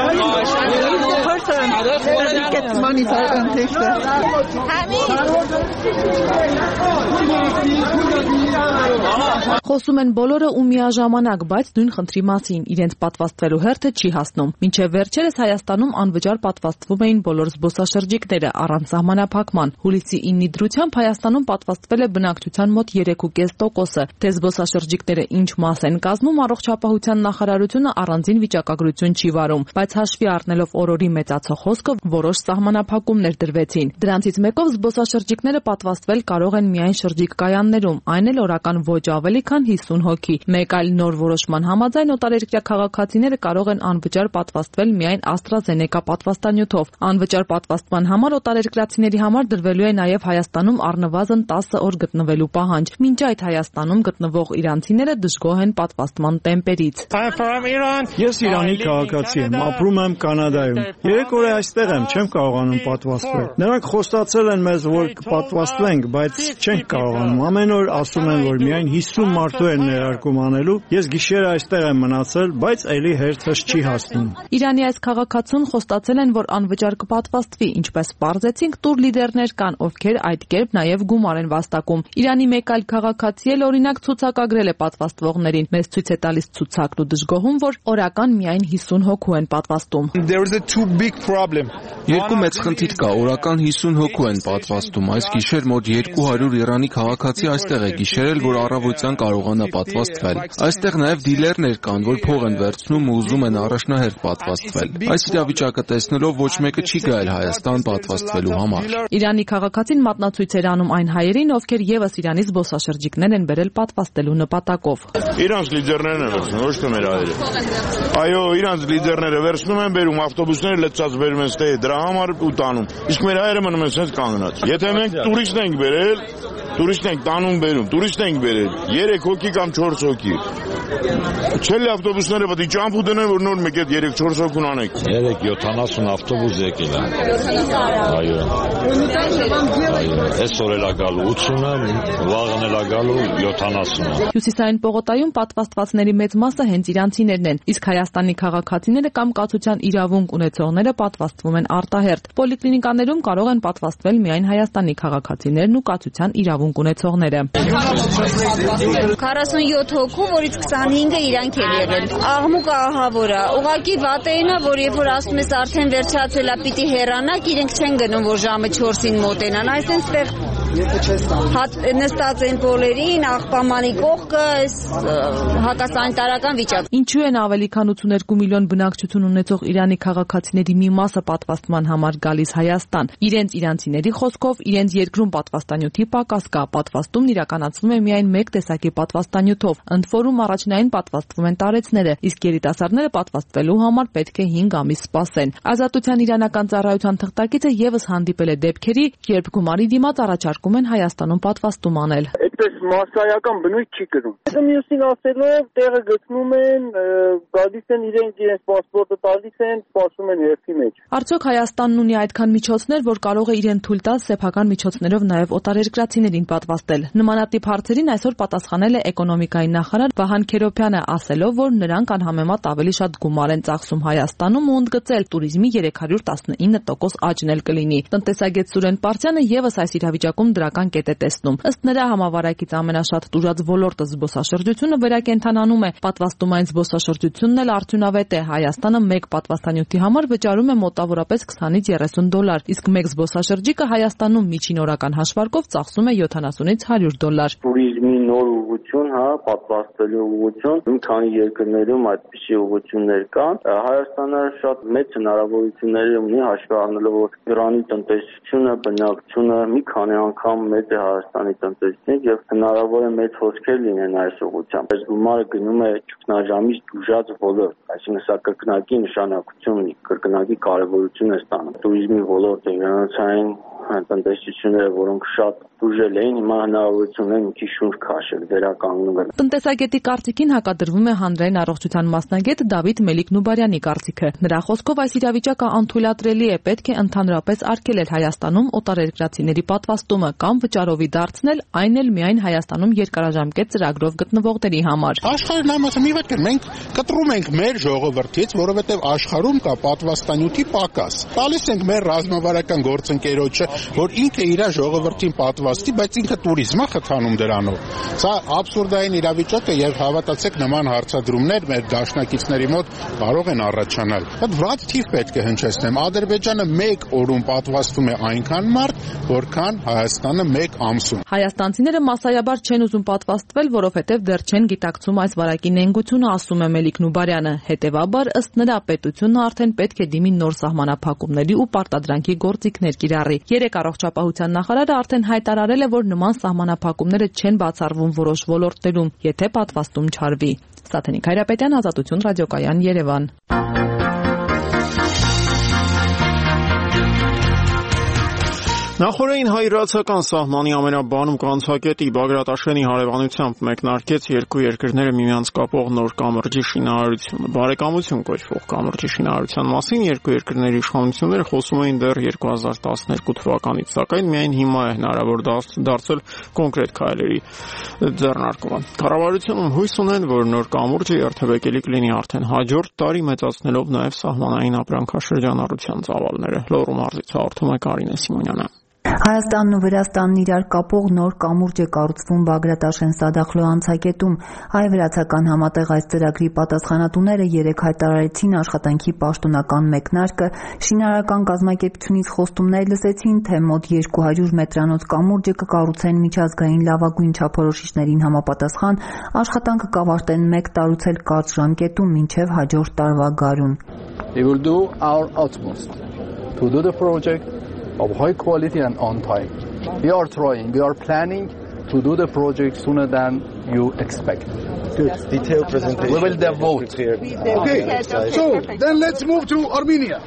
Խոսում են բոլորը ու միաժամանակ, բայց նույն խնդրի մասին՝ իրենց պատվաստվելու հերթը չի հասնում։ Մինչև վերջերս Հայաստանում անվճար պատվաստվում էին բոլոր զբոսաշրջիկները առանց սահմանափակման։ Հուլիսի ինի դրությամբ Հայաստանում պատվաստվել է բնակչության մոտ երեք կόμμα պենս տոկոսը։ Թե զբոսաշրջիկները ինչ մաս են կազմում, առողջապահության նախարարությունը առանձին վիճակագրություն չի վարում, բայց հաշվի առնելով օրորի մեծացող հոսքը որոշ սահմանափակումներ դրվեցին։ Դրանցից մեկով զբոսաշրջիկները պատվաստվել կարող են միայն շրջիկ կայաններում, այն էլ օրական ոչ ավելի քան հիսուն հոգի։ Մեկ այլ նոր որոշման համաձայն օտարերկրյա քաղաքացիները կարող են անվճար պատվաստվել միայն AstraZeneca պատվաստանյութով։ Անվճար պատվաստման համար օտարերկրացիների համար դրվելու է նաև Հայաստանում առնվազն տասը օր գտնվելու պահանջ։ Մինչ այդ Հայաստանում գտնվող իրանցիները դժգոհ են պատվաստման տեմպերից։ Ես Իրանի քաղաքացի եմ, ապրում եմ Կանադայում։ Երեք օր է այստեղ եմ, չեմ կարողանում պատվաստվել։ Նրանք խոստացել են մեզ, որ կպատվաստվենք, բայց չենք կարողանում։ Ամեն օր ասում են, որ միայն հիսուն մարդու են ներարկում անելու։ Ես գիշերը այստեղ եմ մնացել, բայց էլի հերթս չի հասնում։ Իրանի այս քաղաքացուն խոստացել են, որ անվճար կպատվաստվի, ինչպես պարզեցինք, տուր լիդերներ կան, ովքեր այդ կերպ նաև գումար են վաստակում։ Իրանի մեկ այլ քաղաքացի էլ օրինակ ցուցակագրել է պատվաստվողներին։ Մեզ ցույց է տալիս ցուցակն ու դժգոհում, որ օրական միայն հիսուն հոգու են պատվաստում։ Երկու մեծ խնդիր կա, օրական հիսուն հոգու են պատվաստում։ Այս գիշեր մոտ երկու հարյուր Իրանի քաղաքացի այստեղ է գիշերել, որ առավոտյան կարողանա պատվաստվել։ Այստեղ նաև դիլերներ կան, որ փող են վերցնում ու ուզում են առաջնահերթ պատվաստվել։ Այս իրավիճակը տեսնելով ոչ մեկը չի գալ Հայաստան պատվաստվելու համար։ Իրանի քաղաքացին մատնացույց էր անում այն հայերին, ովքեր եւս Իրանի զբոսաշրջիկներ են բերել պատվաստելու նպատակով։ Իրանց լիդերներն են վերցնում, ոչ թե մեր հայերը։ Այո, իրանց լիդերները վերցնում են, բերում ավտոբուսները լցած բերում են ստե դրա համար ու տանում։ Իսկ մեր հայերը մնում են sense կանգնած։ Եթե մենք տուրիստ ենք բերել, տուրիստ ենք տանում բերում, տուրիստ ենք բերել երեք հոգի կամ չորս հոգի։ Չելի ավտոբուսները պետք է ճամփու դնեն, որ նոր մեկ այդ երեք չորս հոգուն անենք։ երեք յոթանասուն ավտոբուս եկել է։ Այո։ Այո, այսօր էլ է գալու ութսունը, վաղն էլ է գալու յոթանասունը։ Հյուսիսային պողոտայում պատվաստվածների մեծ մասը հենց իրանցիներն են, իսկ Հայաստանի քաղաքացիները կամ կացության իրավունք ունեցողները պատվաստվում են արտահերթ։ Պոլիկլինիկաներում կարող են պատվաստվել միայն Հայաստանի քաղաքացիներն ու կացության իրավունք ունեցողները։ քառասունյոթ հոգու, որից քսանհինգը իրանք են եղել։ Աղմուկը ահավոր է։ Ուղղակի վատեին է, որ երբ որ ասում ես արդեն վերջացել է, պիտի հեռանաք, իրենք չեն գնում, որ ժամը չորսին մոտենան։ Այսինքն ստեղ նստած են բոլերին, աղբամանի կողքը, այս հակասանիտարական վիճակ։ Ինչու են ավելի քան ութսուներկու միլիոն բնակչություն ունեցող Իրանի քաղաքացիների մի մասը պատվաստման համար գալիս Հայաստան։ Իրենց իրանցիների խոսքով իրենց երկրում պատվաստանյութի պակաս կա։ Պատվաստումն իրականացվում է միայն մեկ տեսակի պատվաստանյութով։ Ընդ որում առաջնային պատվաստվում են տարեցները, իսկ երիտասարդները պատվաստվելու համար պետք է հինգ ամիս սպասեն։ Ազատության իրանական ծառայության թղթակիցը եւս հանդիպել է դեպքերի, երբ գումարի դիմաց առաջարկում նշանակում են Հայաստանում պատվաստում անել։ Այդպես մասսայական բնույթ չի կրում։ Մյուսին ասելով տեղը գտնում են, գալիս են իրենք իրենց պասպորտը տալիս են, սպասում են հերթի մեջ։ Արդյոք Հայաստանն ունի այդքան միջոցներ, որ կարող է իրեն թույլ տալ սեփական միջոցներով նաև օտարերկրացիներին պատվաստել։ Նմանատիպ հարցերին այսօր պատասխանել է էկոնոմիկայի նախարար Վահան Քերոբյանը, ասելով, որ նրանք անհամեմատ ավելի շատ գումար են ծախսում Հայաստանում ու ընդգծել տուրիզմի երեք հարյուր տասնինը տոկոս աճն էլ կլինի։ Տնտեսագետ Սուրեն Պարծյանը եւս այս իրավիճակում դրական կետ է տեսնում։ Ըստ նրա համավարակից ամենաշատ տուժած ոլորտը զբոսաշրջությունը վերակենդանանում է։ Պատվաստումային զբոսաշրջությունն էլ արդյունավետ է։ Հայաստանը մեկ պատվաստանյութի համար վճարում է մոտավորապես քսանից երեսուն դոլար, իսկ մեկ զբոսաշրջիկը Հայաստանում միջին օրական հաշվարկով ծախսում է յոթանասունից հարյուր դոլար։ Տուրիզմի նոր ուղղություն, հա, պատվաստելու ուղղություն, մի քանի երկրներում այդպիսի ուղղություններ կան։ Հայաստանը շատ մեծ հնարավորություններ ունի հաշվի առնելով, որ Իրանի տնտեսությունը, բնակչությունը մի քանի անգամ մեծ է Հայաստանի տնտեսությունից եւ հնարավոր է մեծ հոսքեր լինեն այս ուղղությամբ։ Այս գումարը գնում է ճգնաժամից դժուժած ոլորտ, այսինքն սա կրկնակի նշանակություն ունի, կրկնակի կարևորություն է ստանում։ Տուրիզմի ոլորտը իրանոցային տնտեսությունները, որոնք շատ ուժել էին, հիմա հնարավորություն ունեն մի քիչ շունչ քաշել, վերականգնում են։ Տնտեսագետի կարծիքին հակադրվում է հանրային առողջության մասնագետ Դավիթ Մելիք-Նուբարյանի կարծիքը։ Նրա խոսքով այս իրավիճակը անթույլատրելի է, պետք է ընդհանրապես արգելել Հայաստանում օտարերկրացիների պատվաստումը կամ վճարովի դարձնել, այն էլ միայն Հայաստանում երկարաժամկետ ծրագրով գտնվողների համար։ Աշխարհն ամասը մի վատ կեր, մենք կտրում ենք մեր ժողովրդից, որովհետև աշխարհում կա պատվաստանյութի պակաս։ Տալիս ենք մեր ռազմավարական գործընկերոջը, որ ինքը իր ժողովրդին պատվաստի, բայց ինքը տուրիզմը խթանում դրանով։ Սա աբսուրդային իրավիճակ է եւ հավատացեք նման հարցադրումներ մեր դաշնակիցների մոտ կարող են առաջանալ։ Այդ վատ թիվ պետք է հնչեցնեմ։ Ադրբեջանը մեկ օրում պատվաստում է այնքան մարդ, որքան Հայաստանը մեկ ամսում։ Հայաստանցիները մասսայաբար չեն ուզում պատվաստվել, որովհետև դեռ չեն գիտակցում այս վարակի նենգությունը, ասում է Մելիք-Նուբարյանը։ Հետևաբար, ըստ նրա, պետությունը արդեն պետք է դիմի նոր սահմանափակումների ու պարտադրանքի գործիքներ կիրառի։ Երեք առողջապահության նախարարը արդեն հայտարարել է, որ նման սահմանափակումները չեն բացառվում որոշ ոլորտներում, եթե պատվաստում չարվի։ Սաթենիկ Հայրապետյան, Ազատություն ռադիոկայան, Երևան։ Նախորդին հայ-իրանական սահմանի ամենաբանում կանցակետի Բագրատաշենի հարևանությամբ մեկնարկեց երկու երկրները միմյանց կապող նոր կամրջի շինարարությունը։ Բարեկամություն կոչվող կամրջի շինարարության մասին երկու երկրների իշխանությունները խոսում էին դեռ երկու հազար տասներկու թվականից, սակայն միայն հիմա է հնարավոր դարձել կոնկրետ քայլերի ձեռնարկումը։ Կառավարությունում հույս ունեն, որ նոր կամուրջը երթևեկելի կլինի արդեն հաջորդ տարի, մեծացնելով նաև սահմանային ապրանքաշրջանառության ծավալները։ Լոռու մարզից հաղորդում է Կարինե Սիմոնյանը։ Հայաստանն ու Վրաստանն իրար կապող նոր կամուրջ է կառուցվում Բագրատաշեն-Սադախլու անցակետում։ Հայ-վրացական համատեղ այս ծրագրի պատասխանատուները երեկ հայտարարեցին աշխատանքի պաշտոնական մեկնարկը, շինարարական կազմակերպությունից խոստումներ լսեցին, թե մոտ երկու հարյուր մետրանոց կամուրջը կկառուցեն միջազգային լավագույն չափորոշիչներին համապատասխան, աշխատանքը կավարտեն մեկ տարուց էլ կարճ ժամկետում մինչև հաջորդ տարվա գարուն։ We will do our utmost to do the project of high quality and on time. We are trying, we are planning to do the project sooner than you expect. Good. Detailed presentation. We will then vote. Okay. So, then let's move to Armenia.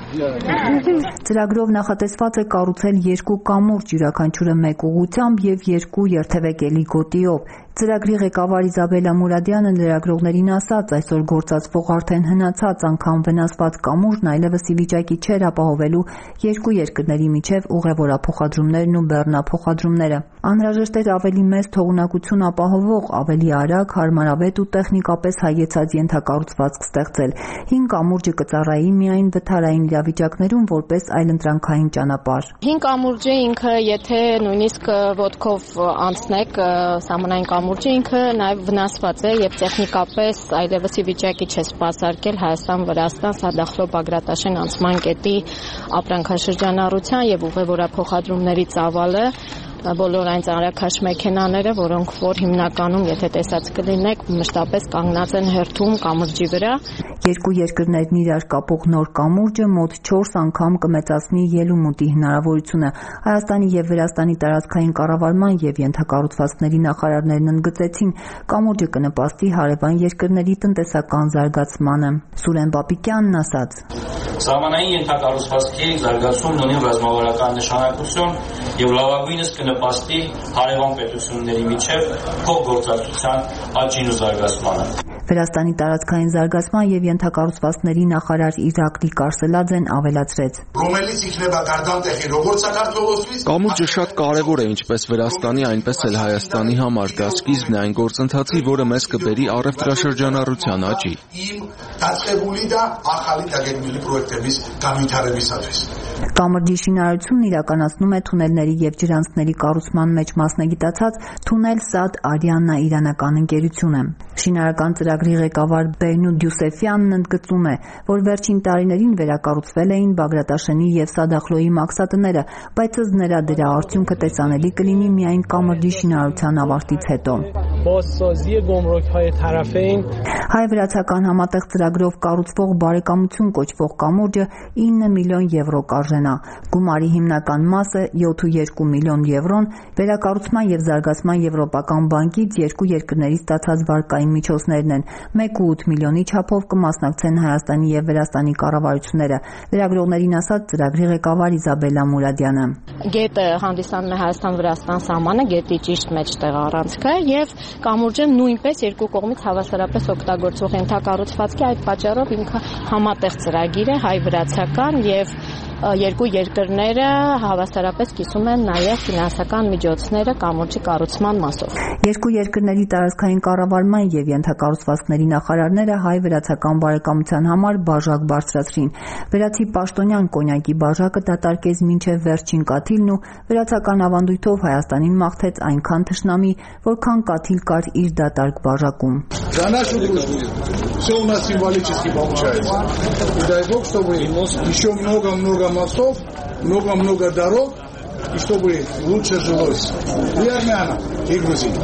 Ծրագրով նախատեսված է կառուցել երկու կամուրջ, յուրաքանչյուրը մեկ ուղղությամբ եւ երկու երթևեկելի գոտիով։ Ծրագրի ղեկավար Իզաբելա Մուրադյանը լրագրողներին ասաց, այսօր գործածվող արդեն հնացած անգամ վնասված կամուրջն այլևս ի վիճակի չէր ապահովելու երկու երկրների միջև ուղևորափոխադրումներն ու բեռնափոխադրումները։ Անհրաժեշտ էր ավելի մեծ թողունակություն ապահովող, ավելի արագ, հարմարավետ ու տեխնիկապես հայեցած ենթակառուցվածք ստեղծել։ Հին կամուրջը կծառայի միայն վթարային իրավիճակներում որպես այլընտրանքային ճանապարհ։ Հին կամուրջը ինքը, եթե նույնիսկ ոտքով անցնեք սահմանային կամուրջը, ինքը նաև վնասված է եւ տեխնիկապես այլևս ի վիճակի չէ սպասարկել Հայաստան-Վրաստան Սադախլո-Բագրատաշեն անցման կետի ապրանքաշրջանառության եւ ուղևորափոխադրումների ծավալը, բոլոր այն ծանրաքաշ մեքենաները, որոնք որ հիմնականում, եթե տեսած կլինեք, մշտապես կանգնած են հերթում կամրջի վրա։ Երկու երկրներն իրար կապող նոր կամուրջը մոտ չորս անգամ կմեծացնի ելումուտի հնարավորությունը։ Հայաստանի եւ Վրաստանի տարածքային կառավարման եւ ենթակառուցվածքների նախարարներն ընդգծեցին, կամուրջը կնպաստի հարևան երկրների տնտեսական զարգացմանը։ Սուրեն Պապիկյանն ասաց. Սահմանային ենթակառուցվածքի զարգացումն ունի ռազմավարական նշանակություն եւ լավագույնս կնպաստի հարևան պետությունների միջև փոխգործակցության աճին ու զարգացմանը։ Վրաստանի տարածքային զարգացման եւ ենթակառուցվածքների նախարար Իրակլի Կարսելաձեն ավելացրեց. Կամուրջը շատ կարևոր է ինչպես Վրաստանի, այնպես էլ Հայաստանի համար։ Դա սկիզբն է այն գործընթացի, որը մեզ կբերի առևտրաշրջանառության աճի։ Կամրջի շինարարությունն իրականացնում է թունելների եւ ջրանցքների կառուցման մեջ մասնագիտացած Թունել Սադ Արիաննա իրանական ընկերությունը։ Շինարարական ծրագրի ղեկավար Բեյնուդ Յուսեֆյանն ընդգծում է, որ վերջին տարիներին վերակառուցվել էին Բագրատաշենի եւ Սադախլոյի մաքսատները, բայց ըստ նրա դրա արդյունքը տեսանելի կլինի միայն կամրջի շինարարության ավարտից հետո։ Հայ-վրացական համատեղ ծրագրով կառուցվող բարեկամություն կոչվող կամուրջը ինը միլիոն եվրո կարժենա։ Գումարի հիմնական մասը յոթ կόμμα երկու միլիոն եվրոն վերակառուցման եւ զարգացման եվրոպական բանկից երկու երկրների ստացած վարկային միջոցներն են։ մեկ կόμμα ութ միլիոնի չափով կմասնակցեն Հայաստանի եւ Վրաստանի կառավարությունները։ Լրագրողներին ասաց ծրագրի ղեկավար Իզաբելա Մուրադյանը։ Գետը հանդիսանում է Հայաստան-Վրաստան սահմանը, գետի ճիշտ մեջտեղ առանցքը եւ կամուրջը նույնպես երկու կողմից հավասարապես օգտագործող ենթակառուցվածքի, այդ պատճառով ինքը համատեղ ծրագիր է հայ-վրացական եւ երկու երկրները հավասարապես կիսում են նաև ֆինանսական միջոցները կամուրջի կառուցման մասով։ Երկու երկրների տարածքային կառավարման եւ ենթակառուցվածքների նախարարները հայ-վրացական բարեկամության համար բաժակ բարձրացրին։ Վրացի պաշտոնյան կոնյակի բաժակը դատարկեց մինչև վերջին կաթիլն ու վրացական ավանդույթով Հայաստանին մաղթեց այնքան թշնամի, որքան կաթիլ կար իր датарк բաժակում։ Все у нас символически получается. И дай Бог, чтобы еще много-много мостов, много-много дорог, и чтобы лучше жилось и армянам, и грузинам.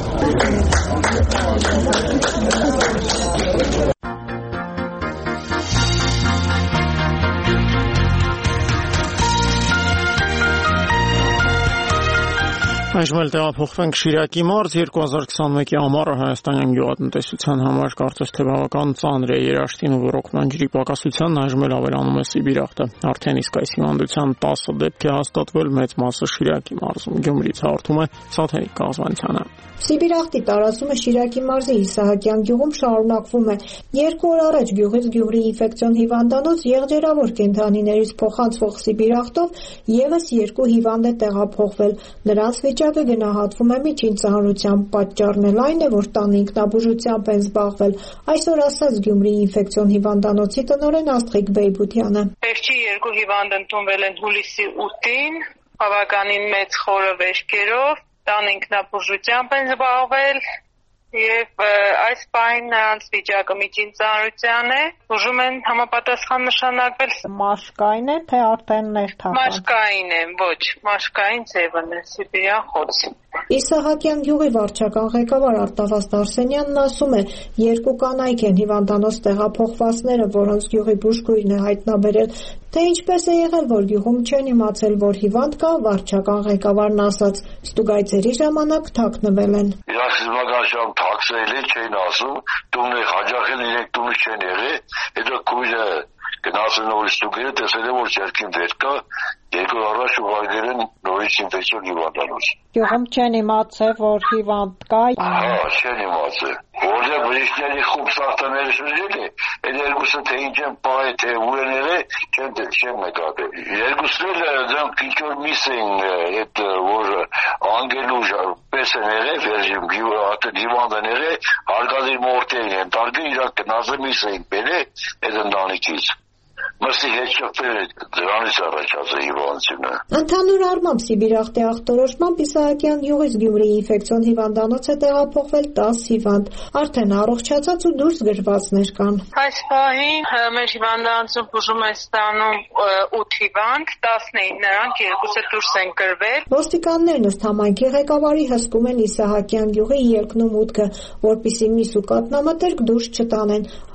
Այժմ էլ տեղափոխվենք Շիրակի մարզ երկու հազար քսանմեկի ամառը հայաստանյան գյուղատնտեսության համար կարծես թե բավական ծանր է երաշտին ու ոռոգման ջրի պակասությանն այժմ էլ ավելանում է Սիբիրախտը։ Արդեն իսկ այս հիվանդության տասը դեպք է հաստատվել, մեծ մասը Շիրակի մարզում։ Գյումրից հաղորդում է Սաթերիկ Կազմանցյանը։ Սիբիրախտի տարածումը Շիրակի մարզի Իսահակյան գյուղում շարունակվում է։ Երկու օր առաջ գյուղից Գյումրի ինֆեկցիոն հիվանդանոց եղջերավոր կենդանիներից փոխանցվող Սիբիրախտով եւս երկու հիվանդ է տեղափոխվել։ Նրանց վիճակը գնահատվում է միջին ծանրությամբ, պատճառն էլ այն է, որ տան ինքնաբուժությամբ են զբաղվել, այսօր ասաց Գյումրի ինֆեկցիոն հիվանդանոցի տնօրեն Աստղիկ Բեյբությանը։ Վերջի երկու հիվանդ ընդունվել են հուլիսի ութին, բավականին մեծ խորը վերքերով, տան ինքնաբուժությամբ են զբաղվել եւ այս պահին նրանց վիճակը միջին ծանրության է, ուժում են համապատասխան նշանակվել։ Մաշկային է, թե արդեն ներթափան։ Մաշկային է, ոչ, մաշկային ձևն է, Սիբիրյան խոց։ Իսահակյան գյուղի վարչական ղեկավար Արտավազդ Արսենյանն ասում է, երկու կանայք են հիվանդանոց տեղափոխվածները, որոնց գյուղի բուժքույրն է հայտնաբերել, թե ինչպես է եղել, որ գյուղում չեն իմացել, որ հիվանդ կա, վարչական ղեկավարն ասաց, ստուգայցերի ժամանակ թաքնվել են։ Իրանք սկզբնական ժամ թաքցրել են, չէին ասում, տունը հաջախել, իրենք տունը չեն եղել, հետո քույրը գնացել նորից ստուգել, տեսել է, որ ճերքին վեր կա, երկու առաջ ուղարկել են նորից ինֆեկցիոն հիվանդանոց։ Գյուղում չեն իմացել, որ հիվանդ կա։ Հա, չեն իմացել։ Որտեղ բժիշկների խումբ սարտաները շրջել է, այդ երկուսը թե ինչ են պահել, թե ուր են եղել, չեն չեն նկատել։ Երկուսն էլ դրանք ինչ որ միս են, այդ որ անգելուժ պես են եղել, վերջում հիվանդ են եղել, հարկադիր մորթերին են տարգել, իրանք գնացել միս են բերել այդ ընտանիքից։ Մսի հետ շփվել դրանից առաջացել հիվանդությունը։ Ընդհանուր առմամբ Սիբիրախտի ախտորոշմամբ Իսահակյան գյուղից Գյումրի ինֆեկցիոն հիվանդանոց է տեղափոխվել տասը հիվանդ, արդեն առողջացած ու դուրս գրվածներ կան։ Այս պահին մեր հիվանդանոցում բուժում են ստանում ութ հիվանդ, տասնինը նրանք երկուսը դուրս են գրվել։ Ոստիկաններն ըստ համայնքի ղեկավարի հսկում են Իսահակյան գյուղի ելքն ու մուտքը, որպեսզի միս ու կատնամտերք դուրս չտանեն։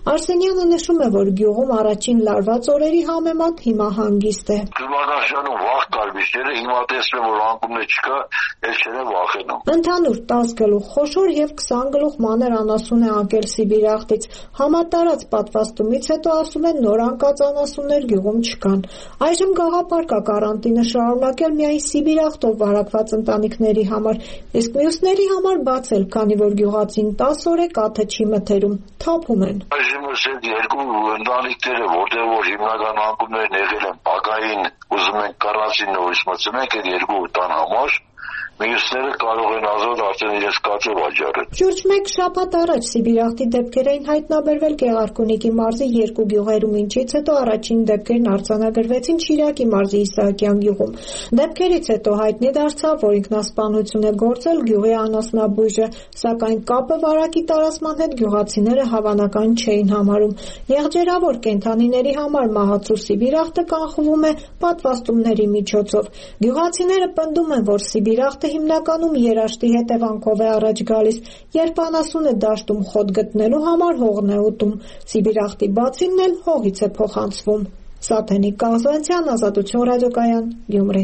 Արսենյանը նշում է, որ գյուղում առաջին լարված օրերի համեմատ հիմա հանգիստ է։ Գյուղատնաշյանում վաղ կար միշտերը, հիմա տեսնում որ անկումներ չկա, ես չեմ վախենում։ Ընդհանուր տասը գլուխ խոշոր եւ քսան գլուխ մանր անասուն է անկել Սիբիրախտից։ Համատարած պատվաստումից հետո ասում են նոր անկած անասուններ գյուղում չկան։ Այժմ գաղափար կա կարանտինը շարունակել միայն Սիբիրախտով վարակված ընտանիքների համար, իսկ մյուսների համար բացել, քանի որ գյուղացին տասը օր է կաթը չի մթերում, թափում են։ Այժմ ասել երկու ընտանիքները, որտեղ որ հիմնական անկումներն եղել են բակային, ուզում են կառացին նորից մտցնենք այդ երկու տան համար, մյուսները կարող են ազատ արդեն իրենց կաթը վաճառել։ Շուրջ մեկ շաբաթ առաջ Սիբիրախտի դեպքեր էին հայտնաբերվել Գեղարքունիքի մարզի երկու գյուղերում, ինչից հետո առաջին դեպքերն արձանագրվեցին Շիրակի մարզի Իսահակյան գյուղում։ Դեպքերից հետո հայտնի դարձավ, որ ինքնասպանություն է գործել գյուղի անասնաբույժը, սակայն կապը վարակի տարածման հետ գյուղացիները հավանական չէին համարում։ Եղջերավոր կենդանիների համար մահացու Սիբիրախտը կանխվում է պատվաստումների միջոցով։ Գյուղացիները պնդում են, որ Սիբիրախտը հիմնականում երաշտի հետևանքով է առաջ գալիս, երբ անասունը դաշտում խոտ գտնելու համար հողն է ուտում, Սիբիրախտի բացինն էլ հողից է փոխանցվում։ Սաթենիկ Կաղզանցյան, Ազատություն ռադիոկայան, Գյումրի։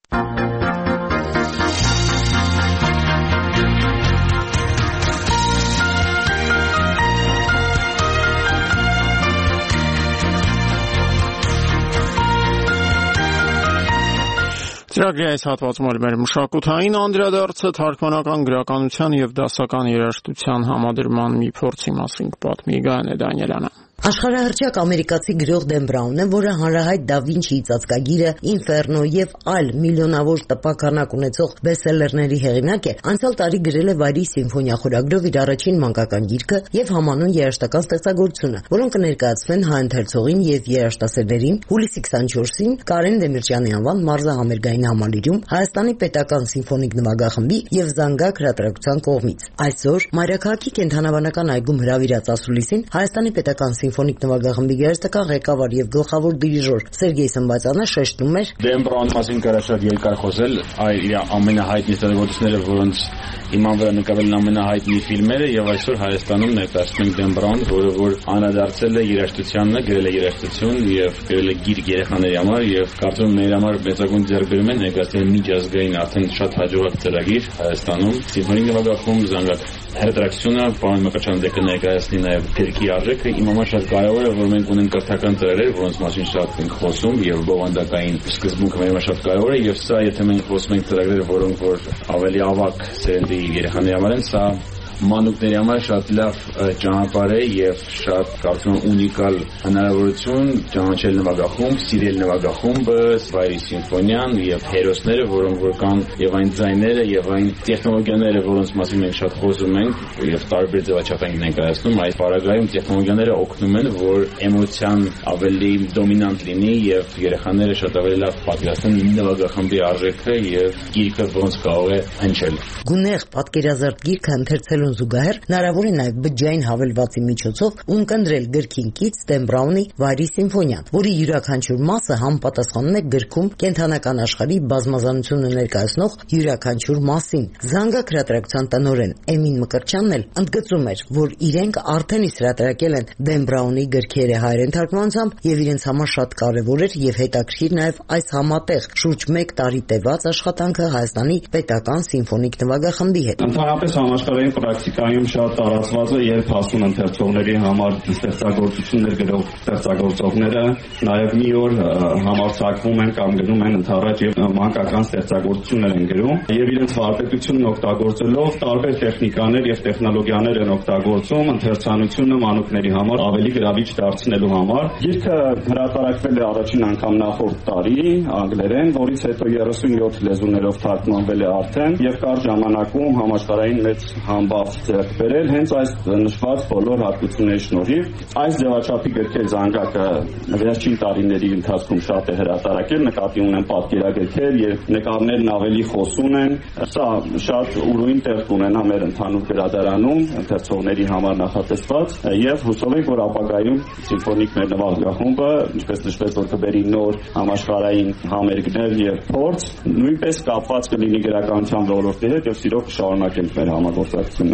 Ծրագրի այս հատվածում էլ մեր մշակութային անդրադարձը թարգմանական գրականության եւ դասական երաժշտության համադրման մի փորձի մասին կպատմի Գայանե Դանիելյանը։ Աշխարհահռչակ ամերիկացի գրող Դեն Բրաունը, որը հանրահայտ Դա Վինչիի ծածկագիրը, Ինֆերնո եւ այլ միլիոնավոր տպաքանակ ունեցող բեսթսելերների հեղինակ է, անցյալ տարի գրել է Վայրի սիմֆոնիա խորագրով իր առաջին մանկական գիրքը եւ համանուն երաժշտական ստեղծագործությունը, որոնք կներկայացվեն հայ ընթերցողին եւ երաժշտասերներին հուլիսի քսանչորսին Կարեն Դեմիրճյանի անվան մարզահամերգային համալիրում Հայաստանի պետական սիմֆոնիկ նվագախմբի եւ Զանգակ հրատարակության կողմից։ Այսօր Մայրաքաղաքի կենթանաբանական այգում հրավիրած ասուլիսին Հայաստանի պետական սիմֆոնիկ նվագախմբի գերստական ղեկավար եւ գլխավոր դիրիժոր Սերգեյ Սմբատյանը շեշտում էր. Դեն Բրաունի մասին կարա շատ երկար խոսել, այ իր ամենահայտնի ստեղծագործությունները, որոնց իման վրա նկարվել են ամենահայտնի ֆիլմերը եւ այսօր Հայաստանում ներկայացնում ենք Դեն Բրաուն, որը որ անդրադարձել է երաժշտությանը, գրել է երաժշտություն եւ գրել է գիրք երեխաների համար եւ կարծում եմ մեր համար մեծագույն ձեռքբերում է ներկայացնել միջազգային արդեն շատ հաջողակ ծրագիր Հայաստանում սիմֆոնիկ նվագախումբ Զանգակ հրատարակությունը պարոն Մկրտչյանը կներկայացնի նաեւ գրքի արժեքը իմ համար շատ կարևոր է, որ մենք ունենք կրթական ծրագրեր, որոնց մասին շատ ենք խոսում եւ բովանդակային սկզբունքը մեր համար շատ կարևոր է եւ սա եթե մենք խոսում ենք ծրագրեր, որոնք որ ավելի ավագ սերնդի երեխաների համար են, սա մանուկների համար շատ լավ ճանապարհ է եւ շատ կարծում եմ ունիկալ հնարավորություն ճանաչել նվագախումբ, սիրել նվագախումբը, Վայրի սիմֆոնիան եւ հերոսները, որոնք որ կան եւ այն ձայները եւ այն տեխնոլոգիաները, որոնց մասին մենք շատ խոսում ենք եւ տարբեր ձևաչափ ենք ներկայացնում, այս պարագայում տեխնոլոգիաները օգնում են, որ էմոցիան ավելի դոմինանտ լինի եւ երեխաները շատ ավելի լավ պատկերացնեն նվագախմբի արժեքը եւ գիրքը ոնց կարող է հնչել։ Գունեղ պատկերազարդ գիրքը ընթերցել զուգահեռ հնարավոր է նաև բջջային հավելվածի միջոցով ունկնդրել գրքին կից Դեն Բրաունի Վայրի սիմֆոնիան, որի յուրաքանչյուր մասը համապատասխանում է գրքում կենթանական աշխարհի բազմազանությունը ներկայացնող յուրաքանչյուր մասին։ Զանգակ հրատարակության տնօրեն Էմին Մկրտչյանն էլ ընդգծում էր, որ իրենք արդեն իսկ հրատարակել են Դեն Բրաունի գրքերը հայերեն թարգմանությամբ եւ իրենց համար շատ կարեւոր էր եւ հետաքրքիր նաև այս համատեղ շուրջ մեկ տարի տևած աշխատանքը Հայաստանի պետական սիմֆոնիկ նվագախմբի հետ։ Ընդհանրապես համաշխարհային պրակտիկայում շատ տարածված է, երբ հասուն ընթերցողների համար ստեղծագործություններ գրող ստեղծագործողները նաև մի օր համարձակվում են կամ գնում են ընդառաջ եւ մանկական ստեղծագործություններ են գրում եւ իրենց վարպետությունն օգտագործելով տարբեր տեխնիկաներ եւ տեխնոլոգիաներ են օգտագործում ընթերցանությունը մանուկների համար ավելի գրավիչ դարձնելու համար։ Գիրքը հրատարակվել է առաջին անգամ նախորդ տարի անգլերեն, որից հետո երեսունյոթ լեզուներով թարգմանվել է արդեն եւ կար ժամանակում համաշխարհային մեծ համբավ ձեռք բերել հենց այս նշված բոլոր հատկությունների շնորհիվ։ Այս ձևաչափի գրքեր Զանգակը վերջին տարիների ընթացքում շատ է հրատարակել, նկատի ունեն պատկերագրքեր եւ նկարներն ավելի խոսուն են։ Սա շատ ուրույն տեղ կունենա մեր ընդհանուր գրադարանում ընթերցողների համար նախատեսված եւ հուսով ենք, որ ապագայում սիմֆոնիկ մեր նվագախումբը, ինչպես նշվեց, որ կբերի նոր համաշխարհային համերգներ եւ փորձ, նույնպես կապված կլինի գրականության ոլորտի հետ եւ սիրով կշարունակենք մեր համագործակցությունը։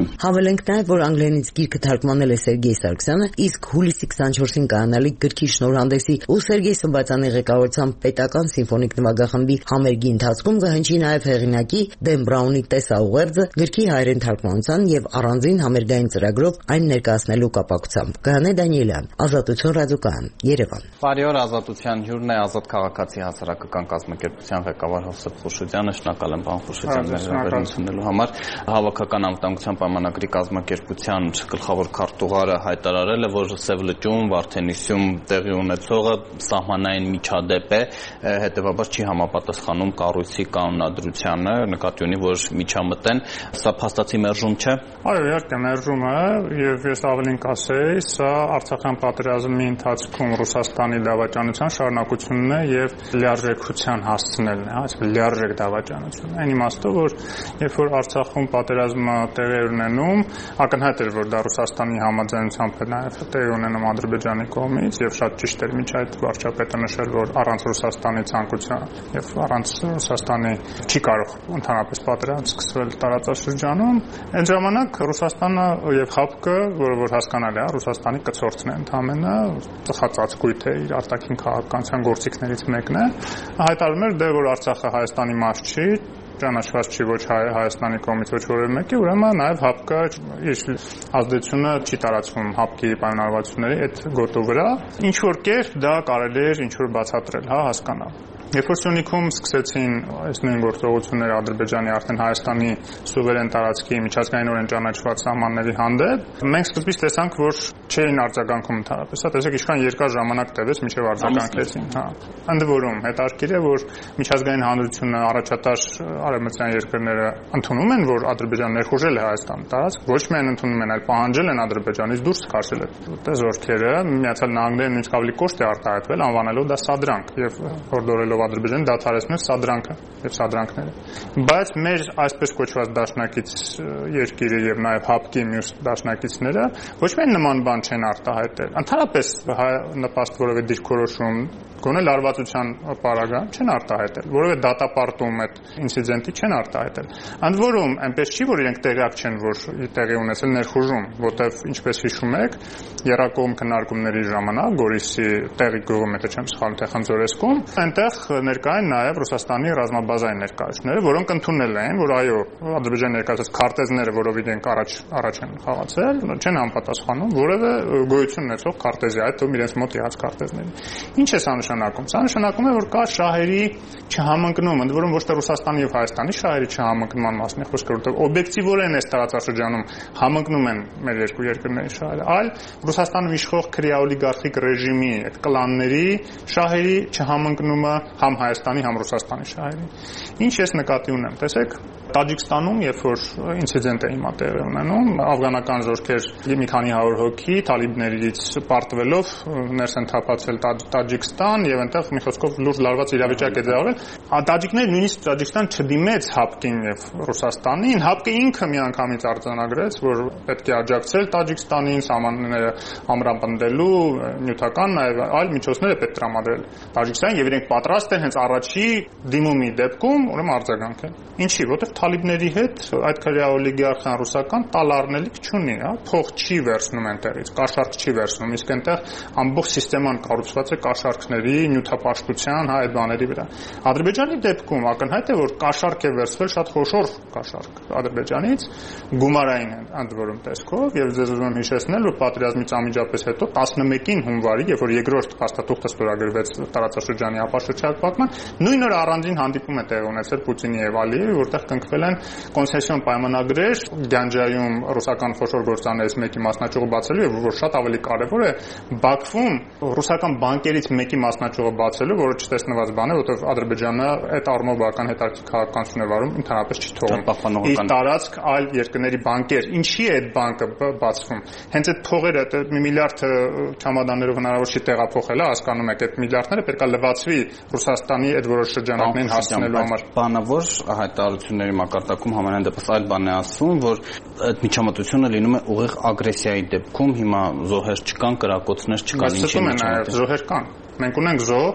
Մոսկվայում։ Հավելենք նաև, որ անգլերենից գիրքը թարգմանել է Սերգեյ Սարգսյանը, իսկ հուլիսի քսանչորսին կայանալիք գրքի շնորհանդեսի ու Սերգեյ Սմբատյանի ղեկավարությամբ պետական սիմֆոնիկ նվագախմբի համերգի ընթացքում կհնչի նաև հեղինակի Դեն Բրաունի տեսաուղերձը գրքի հայերեն թարգմանության եւ առանձին համերգային ծրագրով այն ներկայացնելու կապակցությամբ։ Գայանե Դանիելյան, Ազատություն ռադիոկայան, Երևան։ Բարի օր, Ազատության հյուրն է Ազատ քաղաքացի հասարակական կազմակերպության ղեկավար Հովսեփ Խուշուդյանը։ Շնորհակալ եմ, պարոն Խուշուդյան, մեր հրավերությունելու համար։ Հավաքական անվտանգության պայմանագրի կազմակերպության գլխավոր քարտուղարը հայտարարել է, որ Սև լճում, Վարդենիսում տեղի ունեցողը սահմանային միջադեպ է, հետևաբար չի համապատասխանում կառույցի կանոնադրությանը, նկատի ունի, որ միջամտեն, սա փաստացի մերժում չէ։ Այո, իհարկե մերժում է, եւ ես ավելին կասեի, սա Արցախյան պատերազմի ընթացքում Ռուսաստանի դավաճանության շարունակությունն է եւ լիարժեքության հասցնելն է, այսպես լիարժեք դավաճանություն։ Այն իմաստով, որ երբ որ Արցախում պատերազմը տեղի էր ունենում, ակնհայտ էր, որ դա Ռուսաստանի համաձայնությամբ է նաեւ տեղի ունենում Ադրբեջանի կողմից եւ շատ ճիշտ էր միջ այդ վարչապետը նշել, որ առանց Ռուսաստանի ցանկության եւ առանց Ռուսաստանի չի կարող ընդհանրապես պատերազմ սկսվել տարածաշրջանում։ Այն ժամանակ Ռուսաստանը եւ ՀԱՊԿ-ը, որը որ հասկանալի է, Ռուսաստանի կցորդն է ընդհանրապես, ծխածածկույթ է, իր արտաքին քաղաքականության գործիքներից մեկն է, հայտարարում էր, դե որ Արցախը Հայաստանի մաս չի, ճանաչված չի ոչ Հայաստանի կողմից, ոչ որևէ մեկի, ուրեմն նաև ՀԱՊԿ-ը իր ազդեցությունը չի տարածվում ՀԱՊԿ-ի պայմանավորվածությունների այդ գոտու վրա։ Ինչ որ կերպ դա կարելի էր ինչ որ բացատրել, հա, հասկանալ։ Երբ որ Սյունիքում սկսեցին այս նույն գործողությունները Ադրբեջանի արդեն Հայաստանի սուվերեն տարածքի միջազգայինորեն ճանաչված սահմանների հանդեպ, մենք սկզբից տեսանք, որ չէին արձագանքում ընդհանրապես, հա, տեսեք, ինչքան երկար ժամանակ տևեց, մինչև արձագանքեցին, հա։ Ընդ որում, հետաքրքիր է, որ միջազգային հանրությունը առաջատար արևմտյան երկրները ընդունում են, որ Ադրբեջանը ներխուժել է Հայաստանի տարածք, ոչ միայն ընդունում են, այլ պահանջել են Ադրբեջանից դուրս քաշել այդ զորքերը, Միացյալ Նահանգները նույնիսկ ավելի կոշտ է արտահայտվել, անվանելով դա սադրանք եւ հորդորելով Ադրբեջանը դադարեցնել սադրանքը եւ սադրանքները։ Բայց մեր այսպես կոչված դաշնակից երկիրը եւ նաեւ ՀԱՊԿ-ի մյուս դաշնակիցները ոչ միայն նման բան չեն արտահայտել, ընդհանրապես նպաստ որևէ դիրքորոշում, գոնե լարվածության պարագա չեն արտահայտել, որևէ դատապարտում այդ ինցիդենտի չեն արտահայտել։ Ընդ որում, այնպես չի, որ իրենք տեղյակ չեն, որ տեղի ունեցել ներխուժում, որտեղ ինչպես հիշում եք, եռակողմ քննարկումների ժամանակ Գորիսի տեղի գյուղում, եթե չեմ սխալվում, թե Խնձորեսկում, այնտեղ ներկա են նաև Ռուսաստանի ռազմաբազային ներկայացուցիչները, որոնք ընդունել են, որ այո, Ադրբեջանի ներկայացած քարտեզները, որով իրենք առաջ առաջ են խաղացել, չեն համապատասխանում որևէ գոյություն ունեցող քարտեզի, այդ թվում իրենց մոտ եղած քարտեզների։ Ինչ է սա նշանակում։ Սա նշանակում է, որ կա շահերի չհամընկնում, ընդ որում ոչ թե Ռուսաստանի եւ Հայաստանի շահերի չհամընկնման մասն է խոսքը, որտեղ օբյեկտիվորեն այս տարածաշրջանում համընկնում են մեր երկու երկրների շահերը, այլ Ռուսաստանում իշխող քրեաօլիգարխիկ ռեժիմի այդ կլանների շահերի չհամընկնումը համ Հայաստանի, համ Ռուսաստանի շահերի։ Ինչ ես նկատի ունեմ, տեսեք, Տաջիկստանում, երբ որ ինցիդենտ է հիմա տեղի ունենում, աֆղանական զորքեր մի քանի հարյուր հոգի թալիբներից պարտվելով ներս են թափածել Տաջիկստան եւ այնտեղ մի խոսքով լուրջ լարված իրավիճակ է ձևավորվել։ Տաջիկները նույնիսկ Տաջիկստան չդիմեց ՀԱՊԿ-ին եւ Ռուսաստանին, ՀԱՊԿ-ը ինքը միանգամից արձանագրեց, որ պետք է աջակցել Տաջիկստանին, սահմանները ամրապնդելու, նյութական նաեւ այլ միջոցներ է պետք տրամադրել Տաջիկստանին եւ իրենք պատրաստ են հենց առաջի դիմումի դեպքում ուրեմն արձագանքել։ Ինչի, որտեղ թալիբների հետ այդ քրեաօլիգարխիան ռուսական տալառնելիք չունի, հա, փող չի վերցնում այնտեղից, կաշառք չի վերցնում, իսկ այնտեղ ամբողջ սիստեման կառուցված է կաշառքների, նյութապաշտության, հա, այդ բաների վրա։ Ադրբեջանի դեպքում ակնհայտ է, որ կաշառք է վերցվել շատ խոշոր կաշառք Ադրբեջանից, գումարային ընդ որում տեսքով, եւ ձեզ ուզում եմ հիշեցնել, որ պատերազմից անմիջապես հետո տասնմեկին հունվարի, երբ որ երկրորդ փաստաթուղթը ստորագրվեց տարածաշրջանի ապաշրջակապման, նույն օր առանձին հանդիպում է տեղի ունեցել Պուտինի եւ Ալիևի, որտեղ կնքվել են կոնցեսիոն պայմանագրեր Գանջայում ռուսական խոշոր գործաներից մեկի մասնաճյուղը բացելու եւ որ շատ ավելի կարեւոր է Բաքվում ռուսական բանկերից մեկի մասնաճյուղը բացելու, որը չտեսնված բան է, որովհետեւ Ադրբեջանը այդ առումով բական հետաքրքիր քաղաքականություն է վարում, ընդհանրապես չի թողնում իր տարածք այլ երկրների բանկեր։ Ինչի է այդ բանկը բացվում։ Հենց այդ փողերը մի միլիարդ չամադաններով հնարավոր չի տեղափոխել, հասկանում եք, այդ միլիարդները պետք է լվացվի Ռուսաստանի այդ որոշ շրջանակներին հասցնելու համար։ Բանը որ հայտարարությունների մակարդակում համենայն դեպս այլ բան է ասում, որ այդ միջամտությունը լինում է ուղիղ ագրեսիայի դեպքում, հիմա զոհեր չկան, կրակոցներ չկան, ինչի՞ միջամտություն։ Զոհեր կան։ Մենք ունենք զոհ,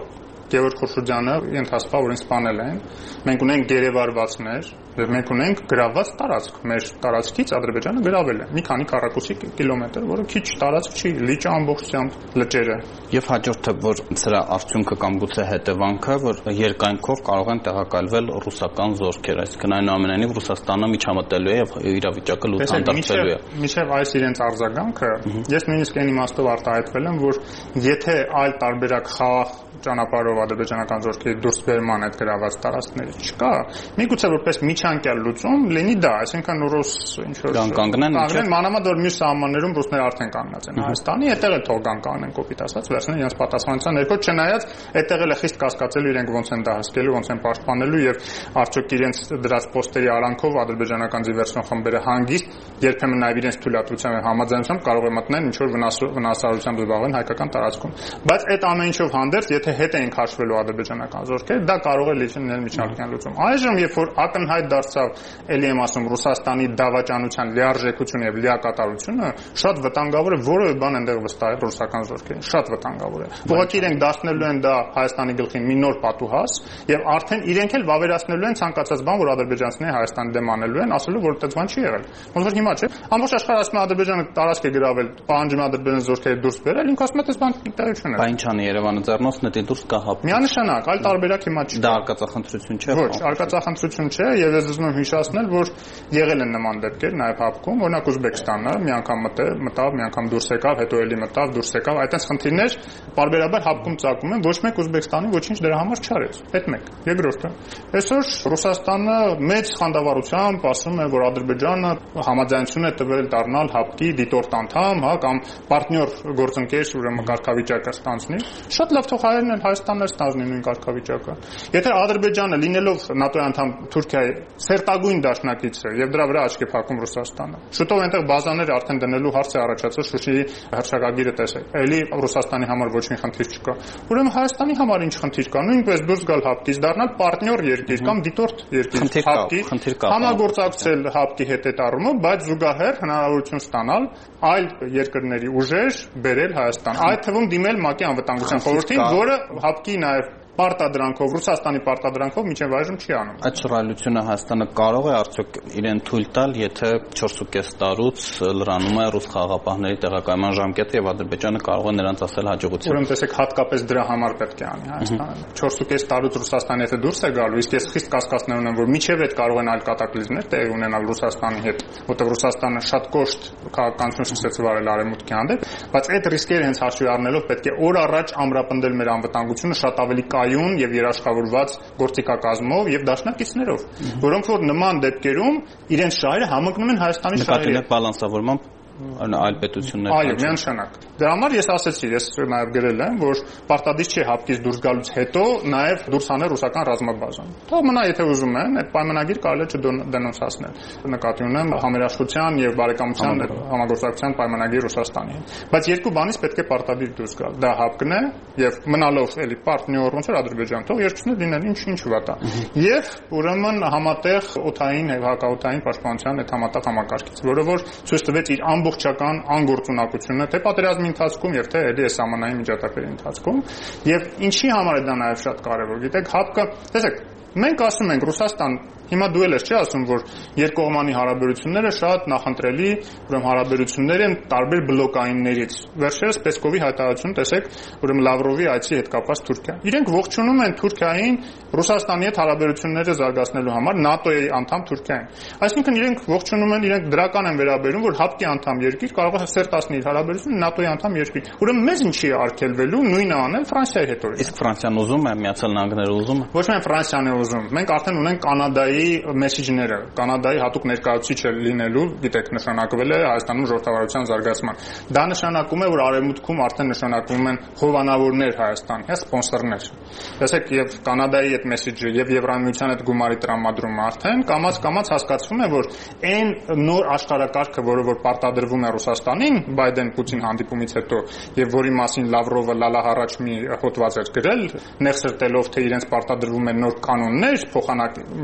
Գևորգ Խուրշուդյանը ենթասպա, որին սպանել են։ Մենք ունենք գերեվարվածներ, եւ մենք ունենք գրաված տարածք։ Մեր տարածքից Ադրբեջանը գրավել է մի քանի քառակուսի կիլոմետր, որը քիչ տարածք չի, լիճը ամբողջությամբ լճերը։ Եվ հաջորդը, որ սրա արդյունքը կամ գուցե հետևանքը, որ երկայնքով կարող են տեղակայվել ռուսական զորքեր, այսինքն այնուամենայնիվ Ռուսաստանը միջամտելու է եւ իրավիճակը լուսանդարձելու է։ Մինչեւ այս իրենց արձագանքը, ես նույնիսկ այն իմաստով արտահայտվել եմ, որ եթե այլ տարբերակ խաղ ճանապարհով ադրբեջանական զորքերի դուրս բերման այդ գրաված տարածքներից չկա, միգուցե որպես միջանկյալ լուծում լինի դա, այսինքն ռուս ինչ որ կանգնեն, մանավանդ որ մյուս սահմաններում ռուսները արդեն կանգնած են Հայաստանի, այդտեղ էլ թող կան կանեն կոպիտ ասած, վերցնեն իրենց պատասխանատվության ներքո, չնայած այդտեղ էլ է խիստ կասկածելու իրենք ոնց են դա հասկելու, ոնց են պաշտպանելու եւ արդյոք իրենց դրած պոստերի արանքով ադրբեջանական դիվերսիոն խմբերը հանգիստ երբեմն նաեւ իրենց թույլատվության եւ համաձայնությամբ կարող է մտնել ինչ որ վնասարարությամբ զբաղվեն հայկական տարածքում։ Բայց այդ ամեն ինչով հանդերձ, եթե հետ էին քաշվելու ադրբեջանական զորքեր, դա կարող է լինել միջանկյալ լուծում։ Այժմ, երբ որ ակնհայտ դարձավ, ելի եմ ասում, Ռուսաստանի դավաճանության լիարժեքությունը եւ լիակատարությունը, շատ վտանգավոր է որևէ բան այնտեղ վստահել ռուսական զորքերին, շատ վտանգավոր է։ Ուղղակի իրենք դարձնելու են դա Հայաստանի գլխին մի նոր պատուհաս եւ արդեն իրենք էլ վավերացնելու են ցանկացած բան, որ ադրբեջանցիները Հայաստանի դեմ անելու են, ասելու որ այդպես բան չի եղել։ Ոնց որ հիմա չէ։ Ամբողջ աշխարհը ասում է Ադրբեջանը տարածք է գրավել, պահանջում է ադրբեջան զորքերի դուրս բերել, ինքը ասում է այդպես բան տեղի չուներ։ Բայց ինչ անի Երևանը ձեռնոց նետի դուրս կա հապ։ Միանշանակ, այլ տարբերակ հիմա չի։ Դա արկածախնդրություն չէ։ Ոչ, արկածախնդրություն չէ, եւ ես ուզում եմ հիշեցնել, որ եղել են նման դեպքեր նաեւ հապկում, օրինակ Ուզբեկստանը մի անգամ մտավ, մի անգամ դուրս եկավ, հետո էլի մտավ, դուրս եկավ, այդպես խնդիրներ բարբերաբար հապկում ծագում են, ոչ մեկ Ուզբեկստանի ոչինչ դրա համար չարեց։ Այդ մեկ։ Երկրորդը, այսօր Ռուսաստանը մեծ խանդավառությամբ ասում է, որ Ադրբեջանը համաձայնություն է տվել դառնալ հապկի դիտորդ անդամ, հա, կամ պարտնյոր գործընկեր, ուրեմն կարգավիճակը ստանձնի։ Շատ լավ, թող հայերն էլ Հայաստանն էլ ստանձնի նույն կարգավիճակը։ Եթե Ադրբեջանը լինելով ՆԱՏՕ-ի անդամ Թուրքիայի սերտագույն դաշնակից է եւ դրա վրա աչք է փակում Ռուսաստանը, շուտով այնտեղ բազաներ արդեն դնելու հարց է առաջացել, Շուշիի հռչակագիրը տեսեք։ Էլի Ռուսաստանի համար ոչ մի խնդիր չկա։ Ուրեմն Հայաստանի համար ինչ խնդիր կա։ Նույնպես դուրս գալ հապկից, դառնալ պարտնյոր երկիր կամ դիտորդ երկիր, հապկի, համագործակցել հապկի հետ այդ առումով, բայց զուգահեռ հնարավորություն ստանալ այլ երկրների ուժեր բերել Հայաստան։ Այդ թվում դիմել ՄԱԿ-ի անվտանգության խորհրդին, որը հապկի նաև պարտադրանքով, Ռուսաստանի պարտադրանքով միջև այժմ չի անում։ Այդ շռայլությունը Հայաստանը կարող է արդյոք իրեն թույլ տալ, եթե չորսուկես տարուց լրանում է ռուս խաղաղապահների տեղակայման ժամկետը եւ Ադրբեջանը կարող է նրանց ասել հաջողություն։ Ուրեմն տեսեք, հատկապես դրա համար պետք է անի Հայաստանը։ չորսուկես տարուց Ռուսաստանը եթե դուրս է գալու, իսկ ես խիստ կասկածներ ունեմ, որ միջև այդ կարող են այլ կատակլիզմներ տեղի ունենալ Ռուսաստանի հետ, որտեղ Ռուսաստանը շատ կոշտ քաղաքականություն սկսեց վարել արևմուտքի հանդեպ, բայց այդ ռիսկերը հենց հաշվի առնելով պետք է օր առաջ ամրապնդել մեր անվտանգությունը շատ ավելի եւ երաշխավորված գործիքակազմով եւ դաշնակիցներով, որոնք որ նման դեպքերում իրենց շահերը համընկնում են Հայաստանի շահերի հետ բալանսավորման այլ պետություններ։ Այո, միանշանակ։ Դրա համար ես ասացի, ես նաև գրել եմ, որ պարտադիր չէ հապկից դուրս գալուց հետո նաև դուրս անել ռուսական ռազմաբազան։ Թող մնա, եթե ուզում են, այդ պայմանագիր կարելի է չդենոնսացնել։ Նկատի ունեմ համերաշխության եւ բարեկամության համագործակցության պայմանագիր Ռուսաստանի հետ։ Բայց երկու բանից պետք է պարտադիր դուրս գալ։ Դա հապկն է եւ մնալով էլի պարտնյոր ոնց որ Ադրբեջան, թող երկուսն էլ լինեն ինչ-ինչ վատ է։ Եվ ուրեմն համատեղ օթային եւ հակաօթային պաշտպանության այդ համատեղ համակարգից, որը որ ցույց տվեց իր ամբողջական անգործունակությունը թե պատերազմի ընթացքում եւ թե էլի այս ամենային միջադեպերի ընթացքում եւ ինչի համար է դա նաեւ շատ կարեւոր գիտեք հապկը տեսեք մենք ասում ենք Ռուսաստան հիմա դու էլ ես չի ասում որ երկկողմանի հարաբերությունները շատ նախընտրելի ուրեմն հարաբերություններ են տարբեր բլոկայիններից վերջերս Պեսկովի հայտարարություն տեսեք ուրեմն Լավրովի այցի հետ կապված Թուրքիա իրենք ողջունում են Թուրքիային Ռուսաստանի հետ հարաբերությունները զարգացնելու համար ՆԱՏՕ-ի անդամ Թուրքիային այսինքն իրենք ողջունում են իրենք դրական են վերաբերում որ հապկի անդամ երկիր կարող է սերտացնել իր հարաբերությունը ՆԱՏՕ-ի անդամ երկիր ուրեմն մեզ ինչի է արգելվելու նույնը անել Ֆրանսիայի հետ օրինակ իսկ Ֆրանսիան ուզում է Միացյալ Նահանգները ուզում է ոչ միայն Ֆրանսիան է ուզում մենք արդեն ունենք Կանադայի մեսիջները Կանադայի հատուկ ներկայացուցիչ լինելու գիտեք նշանակվել է Հայաստանում ժողովրդավարության զարգացման դա նշանակում է որ արևմուտքում արդեն նշանակվում են հովանավորներ Հայաստանի հա սպոնսորներ տեսեք եւ Կանադայի այդ մեսիջը եւ Եվրամիության այդ գումարի տրամադրումը արդեն կամած կամած հասկացվում է որ այն նոր աշխարհակարգը որը որ պարտադրվում է Ռուսաստանին Բայդեն-Պուտին հանդիպումից հետո եւ որի մասին Լավրովը լալահառաջ մի հոդված էր գրել նեղսրտելով թե իրենց պարտադրվում են նոր կանոններ փոխանակ միջազգային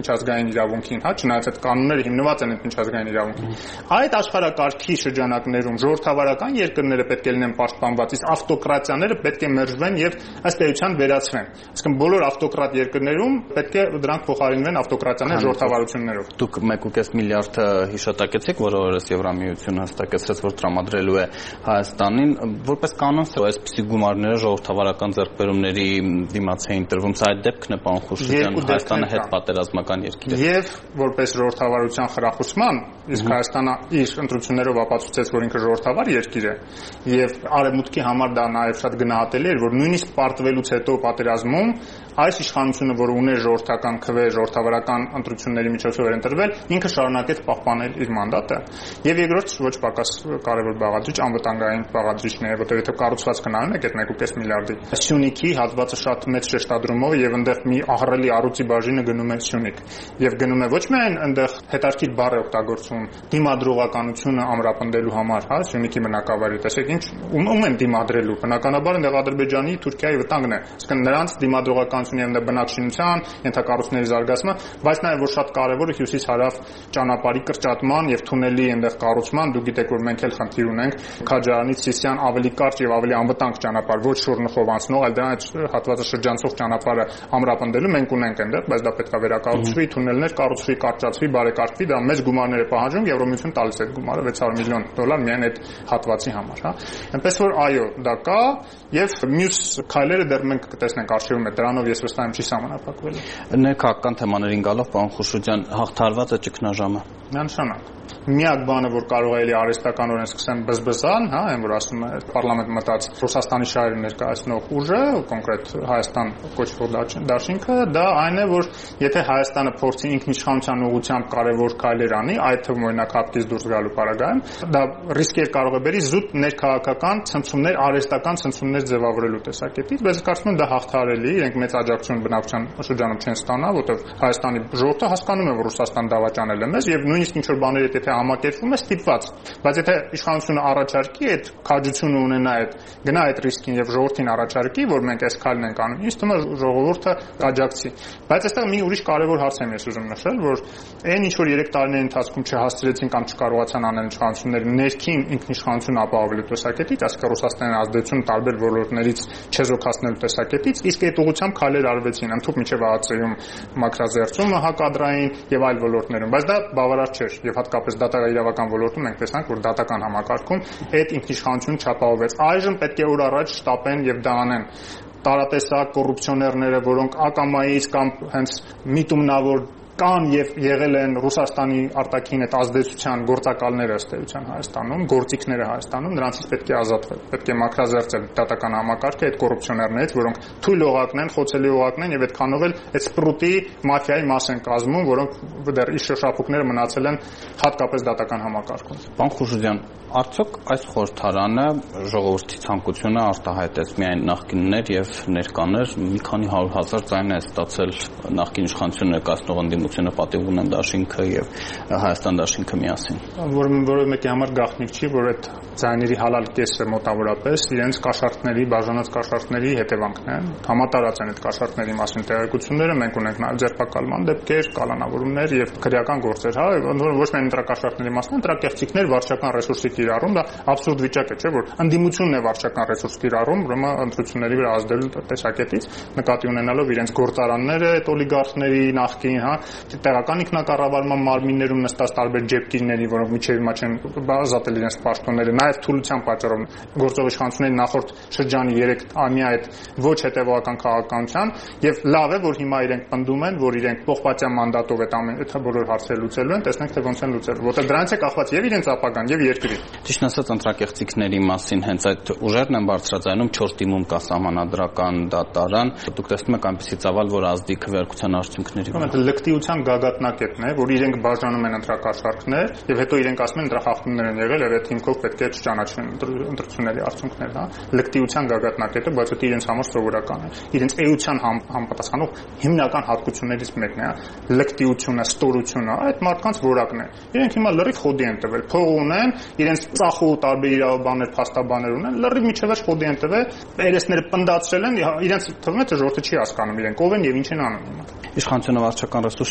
միջազգային իրավունքին, հա, չնայած այդ կանոնները հիմնված են այդ միջազգային իրավունքին։ Այդ աշխարհակարգի շրջանակներում ժողովրդավարական երկրները պետք է լինեն պաշտպանված, իսկ ավտոկրատիաները պետք է մերժվեն եւ ըստ էության վերացվեն։ Այսինքն բոլոր ավտոկրատ երկրներում պետք է դրանք փոխարինվեն ավտոկրատիաներ ժողովրդավարություններով։ Դուք մեկ ու կես միլիարդ հիշատակեցիք, որը օրս Եվրամիությունը հստակեցրեց, որ տրամադրելու է Հայաստանին, որպես կանոն այսպիսի գումարները ժողովրդավարական ձեռքբերումների դիմաց էին տրվում, սա այդ դեպքն է, պարոն Խուշուջյան, Հայաստանը հետ պատերազմական երկիր է։ Եվ որպես ժողովրդավարության խրախուսման, իսկ Հայաստանը իր ընտրություններով ապացուցեց, որ ինքը ժողովրդավար երկիր է, եւ արևմուտքի համար դա նաեւ շատ գնահատելի էր, որ նույնիսկ պարտվելուց հետո պատերազմում այս իշխանությունը, որը ուներ ժողովրդական քվե, ժողովրդավարական ընտրությունների միջոցով էր ընտրվել, ինքը շարունակեց պահպանել իր մանդատը։ Եվ երկրորդ ոչ պակաս կարևոր բաղադրիչ անվտանգային բաղադրիչն է, որտեղ եթե կառուցվածքը նայում եք այդ մեկ ու կես միլիարդի Սյունիքի հատվածը շատ մեծ շեշտադրումով եւ այնտեղ մի ահռելի առյուծի բաժինը գնում է Սյունիք եւ գնում է ոչ միայն այնտեղ հետարքիր բառ է օգտագործում դիմադրողականությունը ամրապնդելու համար, հա, Սյունիքի բնակավայրը, տեսեք ինչ ում են դիմադրելու, բնականաբար այնտեղ Ադրբեջանի, Թուրքիայի վտանգն է, այսինքն նրանց դիմադրողականությունը եւ այնտեղ բնակչության, ենթակառույցների զարգացումը, բայց նաեւ որ շատ կարեւորը հյուսիս-հարավ ճանապարհի կրճատման եւ թունելի այնտեղ կառուցման, դուք գիտեք որ մենք էլ խնդիր ունենք Քաջարանից Սիսիան ավելի կարճ եւ ավելի անվտանգ ճանապարհ, ոչ շուռնխով անցնող, այլ դրանից հատվածը շրջանցող ճանապարհը ամրապնդելու մենք ունենք այնտեղ, բայց դա պետք է վերակառուցվի, թունելներ կառուցվի, կարճացվի, բարեկարգվի, դա մեծ գումարներ է պահանջում, Եվրոմիությունը տալիս է այդ գումարը վեց հարյուր միլիոն դոլար միայն այդ հատվածի համար, հա։ Այնպես որ այո, դա կա եւ մյուս քայլերը դեռ մենք կտեսնենք արժևում է, դրանով ես վստահ եմ չի սահմանափակվելու։ Ներքաղաքական թեմաներին գալով, պարոն Խուշուջյան, հաղթարված է ճգնաժամը։ Միանշանակ։ Միակ բանը, որ կարող է էլի արհեստականորեն սկսեն բզբզան, հա, այն որ ասում է պարլամենտ մտած Ռուսաստանի շահերը ներկայացնող ուժը, կոնկրետ Հայաստան կոչվող դաշինքը, դա այն է, որ եթե Հայաստանը փորձի ինքնիշխանության ուղղությամբ կարևոր քայլեր անի, այդ թվում օրինակ հապկից դուրս գալու պարագայում, դա ռիսկեր կարող է բերի զուտ ներքաղաքական ցնցումներ, արհեստական ցնցումներ ձևավորելու տեսակետից, բայց կարծում եմ դա հաղթարելի, իրենք մեծ աջակցություն բնակչության շրջանում չեն ստանա, որտեղ Հայաստանի ժողովուրդը հասկանում է, որ Ռուսաստան դավաճանել է մեզ եւ նույնիսկ ինչ որ բաներ եթե համակերպվում է ստիպված, բայց եթե իշխանությունը առաջարկի այդ քաջությունը ունենա այդ գնա այդ ռիսկին եւ ժողովրդին առաջարկի, որ մենք այս քայլն ենք անում, ինձ թվում է ժողովուրդը կաջակցի։ Բայց այստեղ մի ուրիշ կարևոր հարց եմ ես ուզում նշել, որ այն ինչ որ երեք տարիների ընթացքում չհասցրեցին կամ չկարողացան անել իշխանությունները ներքին ինքնիշխանություն ապահովելու տեսակետից, այսինքն Ռուսաստանի ազդեցություն տարբեր ոլորտներից չեզոքացնելու տեսակետից, իսկ այդ ուղղությամբ քայլեր արվեցին, ընդհանուր միջև ԱԱՑ-ում մակրազերծումը հակադրային եւ այլ ոլորտներում, բայց դա բավարար չէր եւ հատկապես դատական իրավական ոլորտում մենք տեսանք, որ դատական համակարգում այդ ինքնիշխանությունը չապահովվեց։ Այժմ պետք է օր առաջ շտապեն եւ դա անեն տարատեսակ կոռուպցիոներները, որոնք ակամայից կամ հենց միտումնավոր կան եւ եղել են Ռուսաստանի արտաքին այդ ազդեցության գործակալները ըստ էության Հայաստանում, գործիքները Հայաստանում, նրանցից պետք է ազատվել, պետք է մաքրազերծել դատական համակարգը այդ կոռուպցիոներներից, որոնք թույլ օղակն են, խոցելի օղակն են եւ այդքանով էլ այդ սպրուտի մաֆիայի մաս են կազմում, որոնք դեռ իշշապուկները մնացել են հատկապես դատական համակարգում։ Պարոն Խուշուջյան, արդյոք այս խորհրդարանը ժողովրդի ցանկությունը արտահայտեց միայն նախկիններ եւ ներկաներ, մի քանի հարյուր հազար ձայն է ստացել նախկին իշխանությունը ներկայացնող ընդդիմությունը պատիվ ունեն դաշինքը եւ Հայաստան դաշինքը միասին։ Որը որը մեկի համար գաղտնիք չի, որ այդ ձայների հալալ կեսը մոտավորապես իրենց կաշառքների, բաժանած կաշառքների հետևանքն է։ Համատարած են այդ կաշառքների մասին տեղեկությունները, մենք ունենք նաեւ ձերբակալման դեպքեր, կալանավորումներ եւ քրեական գործեր, հա, ոչ միայն ընտրակաշառքների մասին, ընտրակեղծիքներ, վարչական ռեսուրսի կիրառում, դա абսուրդ վիճակ է, չէ՞, որ ընդդիմությունն է վարչական ռեսուրս կիրառում, ուրեմն ընտրությունների վրա ազդելու տեսակետից, նկատի ունենալով իրենց գործարանները, այդ օլիգարխների նախկին, հա, տեղական ինքնակառավարման մարմիններում նստած տարբեր ջեպկիրների, որոնք միջև հիմա չեն ազատել իրենց պաշտոնները, նաեւ թուլության պատճառով գործող իշխանությունների նախորդ շրջանի երեք ամյա այդ ոչ հետևողական քաղաքականության եւ լավ է, որ հիմա իրենք պնդում են, որ իրենք պողպատյան մանդատով այդ ամեն այդ բոլոր հարցերը լուծելու են, տեսնենք թե ոնց են լուծելու, որտեղ դրանից է կախված եւ իրենց ապագան եւ երկրի։ Ճիշտ ասած, ընտրակեղծիքների մասին հենց այդ ուժերն են բարձրացնում, չորս դիմում կա սահմանադրական դատարան, դուք տեսնում եք այնպիսի ծավալ, որ ազդի քվեարկության արդյունքների վրա։ Լկտիության գագաթնակետն է, որ իրենք բաժանում են ընտրակաշառքներ եւ հետո իրենք ասում են ընտրախախտումներ են եղել եւ այդ հիմքով պետք է չճանաչեն ընտրությունների արդյունքները, հա։ Լկտիության գագաթնակետը, բայց դա իրենց համար սովորական է։ Իրենց էության համապատասխանող հիմնական հատկություններից մեկն է, հա։ Լկտիությունը, ստորությունը, այդ մարդկանց որակն է։ Իրենք հիմա լրիվ խոդի են տվել, փող ունեն, իրենց ծախու տարբեր իրավաբաններ, փաստաբաններ ունեն, լրիվ միջևեր խոդի են տվել, երեսները պնդացրել են, իրենց թվում է թե ժողովուրդը չի հասկանում իրենք ով են եւ ինչ են անում հիմա։ Իշխանությունը վարչական ռեսուրս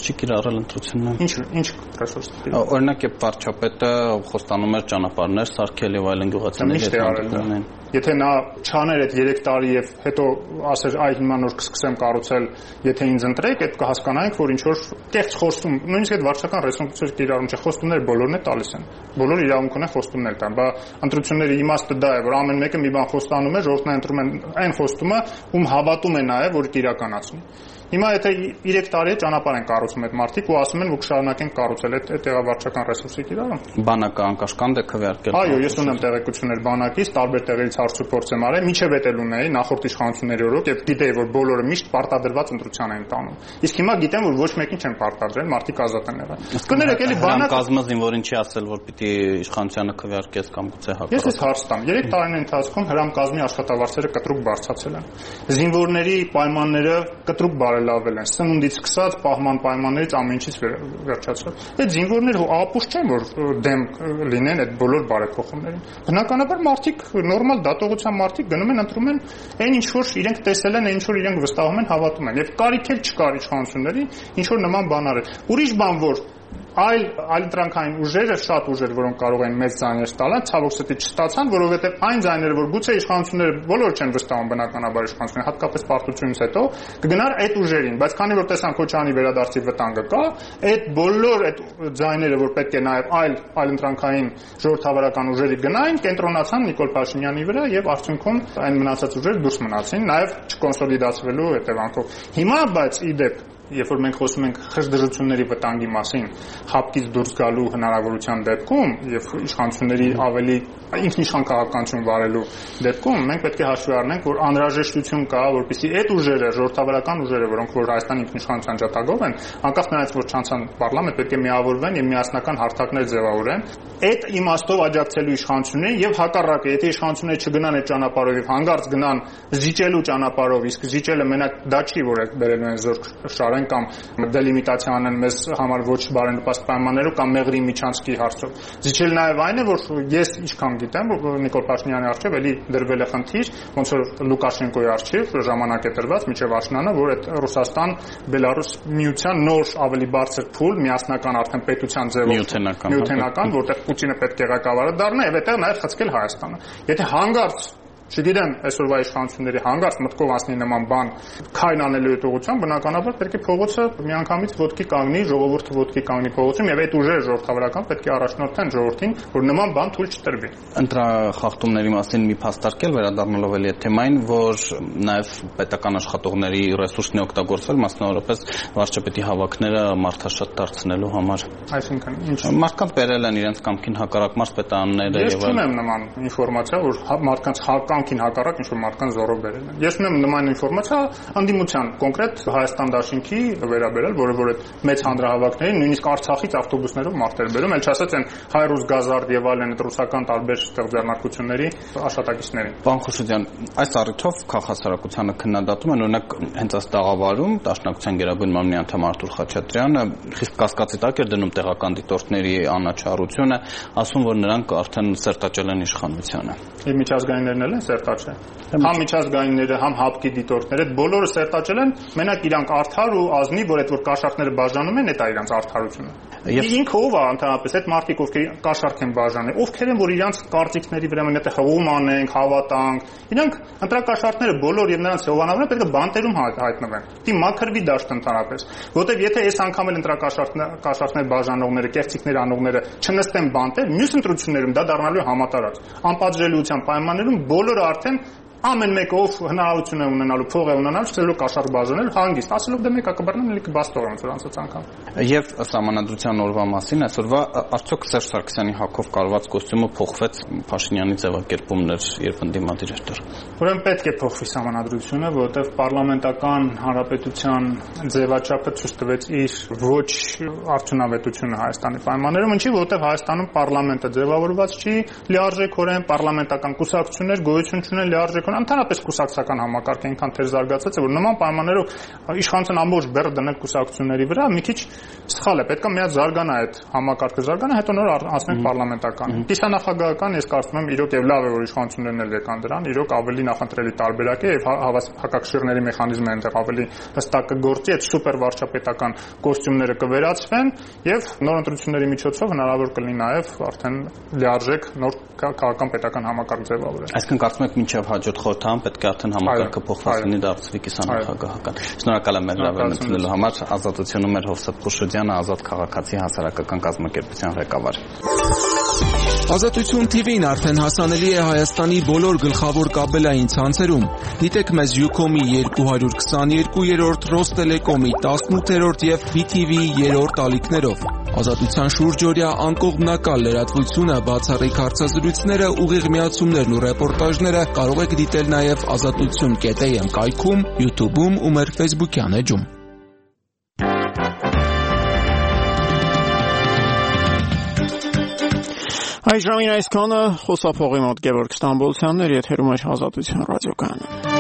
չի կիրառել ընտրությունները։ Ինչ ինչ ռեսուրս։ Օրինակ, երբ վարչապետը խոստանում էր ճանապարհներ սարքել եւ այլն գյուղացիների Եթե նա չաներ այդ երեք տարի եւ հետո ասեր այ հիմա նոր կսկսեմ կառուցել, եթե ինձ ընտրեք, այդ կհասկանայինք, որ ինչ որ կեղծ խոստում, նույնիսկ այդ վարչական ռեսուրսների կիրառում չէ, խոստումները բոլորն է տալիս են։ Բոլոր իրավունք ունեն խոստումներ տան, բա ընտրությունների իմաստը դա է, որ ամեն մեկը մի բան խոստանում է, ժողովուրդն ընտրում են այն խոստումը, ում հավատում է նաեւ, որ կիրականացնի։ Հիմա եթե երեք տարի է ճանապարհ են կառուցում այդ մարդիկ ու ասում են, որ կշարունակեն կառուցել այդ տեղավարչական ռեսուրսի կիրառում։ Բանակը անկաշկանդ է քվեարկել։ Այո, ես ունեմ տեղեկություններ բանակից, տարբեր տեղերից հարցուփորձ եմ արել, միջև էդ էլ ունեի նախորդ իշխանությունների օրոք, եւ գիտեի, որ բոլորը միշտ պարտադրված ընտրության են տանում։ Իսկ հիմա գիտեմ, որ ոչ մեկին չեն պարտադրել, մարդիկ ազատ են եղել։ Կներեք, էլի բանակը կազմը զինվորին չի ասել, որ պիտի իշխանությանը քվեարկես կամ գուցե հակառակ։ Ես ես հարց տամ։ երեք տարիների ընթացքում հրամկազմի աշխատավարձերը կտրուկ բարձրացել են։ Զինվորների պայմանները կտրուկ բարելավել են, սնունդից սկսած պահման պայմաններից ամեն ինչից վերջացրել։ Այդ զինվորները ապուշ չեն, որ դեմ լինեն այդ բոլոր բարեփոխումներին։ Բնականաբար մարդիկ նորմալ դատողության մարդիկ գնում են ընտրում են այն ինչ որ իրենք տեսել են, ինչ որ իրենք վստահում են, հավատում են։ Եվ կարիք էլ չկար իշխանությունների ինչ որ նման բան արել։ Ուրիշ բան որ այլ այլ տրանքային ուժերը շատ ուժեր, որոնք կարող են մեծ ձայներ տալ, ցավոք սրտի չստացան, որովհետև այն ձայները, որ գուցե իշխանությունները բոլորը չեն վստահում բնականաբար իշխանություններին, հատկապես պարտությունից հետո կգնար այդ ուժերին, բայց քանի որ տեսան Քոչարյանի վերադարձի վտանգը կա, այդ բոլոր այդ ձայները, որ պետք է նաև այլ այլ տրանքային ժողովրդավարական ուժերի գնային, կենտրոնացան Նիկոլ Փաշինյանի վրա եւ արդյունքում այն մնացած ուժերը դուրս մնացին, նաև չկոնսոլիդացվելու հետևանքով։ Հիմա բայց ի դեպ Երբ որ մենք խոսում ենք խժդժությունների վտանգի մասին, հապկից դուրս գալու հնարավորության դեպքում եւ իշխանությունների ավելի ինքնիշխան քաղաքականություն վարելու դեպքում մենք պետք է հաշվի առնենք, որ անհրաժեշտություն կա, որպեսզի այդ ուժերը, ժողովրդավարական ուժերը, որոնք որ Հայաստանի ինքնիշխանության ջատագով են, անկախ նրանից, որ չանցան պարլամենտ, պետք է միավորվեն եւ միասնական հարթակներ ձևավորեն, այդ իմաստով աջակցելու իշխանություններին եւ հակառակը, եթե իշխանությունները չգնան այդ ճանապարհով եւ հանգարց գնան զիջելու ճանապարհով, իսկ զիջելը մենակ դա չի, որ բերելու են զորք շարեն կամ դելիմիտացիա անեն մեզ համար ոչ բարենպաստ պայմաններով կամ Մեղրի Միչանսկի հարցով։ Զիջել նաեւ այն է, որ ես ինչքան գիտեմ, որ Նիկոլ Փաշինյանի արչեւ էլի դրվել է խնդիր, ոնց որ Լուկաշենկոյի արչեւ ժամանակ է տրված միջև աշնանը, որ այդ Ռուսաստան-Բելարուս միության նոր ավելի բարձր փուլ միասնական արդեն պետության ձևով միութենական, որտեղ Պուտինը պետք է ղեկավարը դառնա եւ այդտեղ նաեւ խցկել Հայաստանը։ Եթե հանգարց Չգիտեմ, այսօրվա իշխանությունների հանգարց մտքով անցնի նման բան քայն անելու այդ ուղղությամբ, բնականաբար պետք է փողոցը միանգամից ոտքի կանգնի, ժողովուրդը ոտքի կանգնի փողոցում եւ այդ ուժերը ժողովրդավարական պետք է առաջնորդեն ժողովրդին, որ նման բան թույլ չտրվի։ Ընտրախախտումների մասին մի փաստարկել վերադառնալով էլի այդ թեմային, որ նաեւ պետական աշխատողների ռեսուրսն է օգտագործվել մասնավորապես վարչապետի հավաքները մարդաշատ դարձնելու համար։ Այսինքն ինչ մարդկանց բերել են իրենց կամքին հակառակ մարզպետարանները եւ այլն։ Ես չունեմ նման ինֆորմացիա, որ մարդկանց հակամքին հակառակ ինչ որ մարդկանց զորով բերել են։ Ես ունեմ նման ինֆորմացիա անդիմության կոնկրետ Հայաստան դաշինքի վերաբերել, որը որ այդ մեծ հանրահավաքներին նույնիսկ Արցախից ավտոբուսներով մարդեր բերում, էլ չասած են Հայրուս Գազարդ եւ այլն այդ ռուսական տարբեր ստեղծարարությունների աշխատակիցներին։ Պարոն Խուշուդյան, այս առիթով քաղաքասարակությանը քննադատում են օրինակ հենց այս տաղավարում Դաշնակցության Գերագույն մամլի անդամ Արտուր Խաչատրյանը խիստ կասկածի տակ էր դնում տեղական դիտորդների անաչառությունը, ասում որ նրանք արդեն սերտաճել են իշխանությանը։ Եվ միջազգայիններն էլ են սերտաճել։ Համ միջազգայինները, համ հապկի դիտորդները, այդ բոլորը սերտաճել են, մենակ իրանք արդար ու ազնիվ, որ այդ որ կաշառքները բաժանում են, դա իրանք արդարությունը։ Եվ ինքը ով է ընդհանրապես այդ մարդիկ, ովքեր կաշառք են բաժանել, ովքեր են, որ իրանք կարծիքների վրա մենակ հղում անենք, հավատանք, իրանք ընտրակաշառքները բոլոր եւ նրանց հովանավորները պետք է բանտերում հայտնվեն։ Դի մաքրվի դաշտ ընդհանրապես, որտեւ եթե այս անգամ էլ ընտրակաշառքներ բաժանողները, կեղծիքներ անողները չնստեն բանտեր, մյուս ընտրություններում դա դառնալու է համատարած։ Անպատժելիության պայմաններում բոլորը արդեն ամեն մեկը ով հնարավորություն է ունենալու, փող է ունենալու, ցելո կաշառք բաժանել հանգիստ, ասելով դե մեկը կբռնեն, էլի կբաստողեն ոնց որ անցած անգամ։ Եվ սահմանադրության օրվա մասին այսօրվա արդյոք Սերժ Սարգսյանի հակով կարված կոստյումը փոխվեց Փաշինյանի ձևակերպումներ, երբ ընդդիմադիր էր դեռ։ Ուրեմն պետք է փոխվի սահմանադրությունը, որովհետև պարլամենտական հանրապետության ձևաչափը ցույց տվեց իր ոչ արդյունավետությունը Հայաստանի պայմաններում, ինչի որովհետև Հայաստանում պարլամենտը ձևավորված չի լիարժեքորեն, պարլամենտական կուսակցություններ գոյություն չունեն լիարժեք Երևան ընդհանրապես կուսակցական համակարգը այնքան թեր զարգացած է, որ նման պայմաններով իշխանության ամբողջ բեռը դնել կուսակցությունների վրա մի քիչ սխալ է։ Պետք է միած զարգանա այդ համակարգը զարգանա, հետո նոր ասենք պարլամենտական։ Կիսանախագահական ես կարծում եմ իրոք եւ լավ է, որ իշխանություններն էլ եկան դրան, իրոք ավելի նախընտրելի տարբերակ է եւ հակակշիռների մեխանիզմը այնտեղ ավելի հստակ կգործի, այդ սուպեր վարչապետական կոստյումները կվերացվեն եւ նոր ընտրությունների միջոցով հնարավոր կլինի նաեւ արդեն լիարժեք նոր քաղաքական պետական համակարգ ձևավորել։ Այսինքն կարծում եք մինչև հաջորդ խորհրդարան պետք է արդեն համակարգը փոխված լինի, դարձվի կիսանախագահական։ Շնորհակալ եմ մեր հրավերն ընդունելու համար։ Ազատությունում էր Հովսեփ Խուշոդյանը, Ազատ քաղաքացի հասարակական կազմակերպության ղեկավար։ Ազատություն թի վին արդեն հասանելի է Հայաստանի բոլոր գլխավոր կաբելային ցանցերում։ Դիտեք մեզ Յուքոմի երկու հարյուր քսաներկու, Ռոստելեկոմի տասնութերորդ եւ բի թի վի երրորդ ալիքներով։ Ազատության շուրջօրյա անկողմնակալ լրատվությունը, բացառիկ հարցազրույցները, ուղիղ միացումներն ու ռեպորտաժները կարող եք դիտել նաև ազատություն կետ էյ էմ կայքում, YouTube-ում ու մեր Facebook-յան էջում։ Այժմին այսքանը, խոսափողի մոտ Գևորգ Ստամբոլցյանն էր, եթերում էր Ազատություն ռադիոկայանը։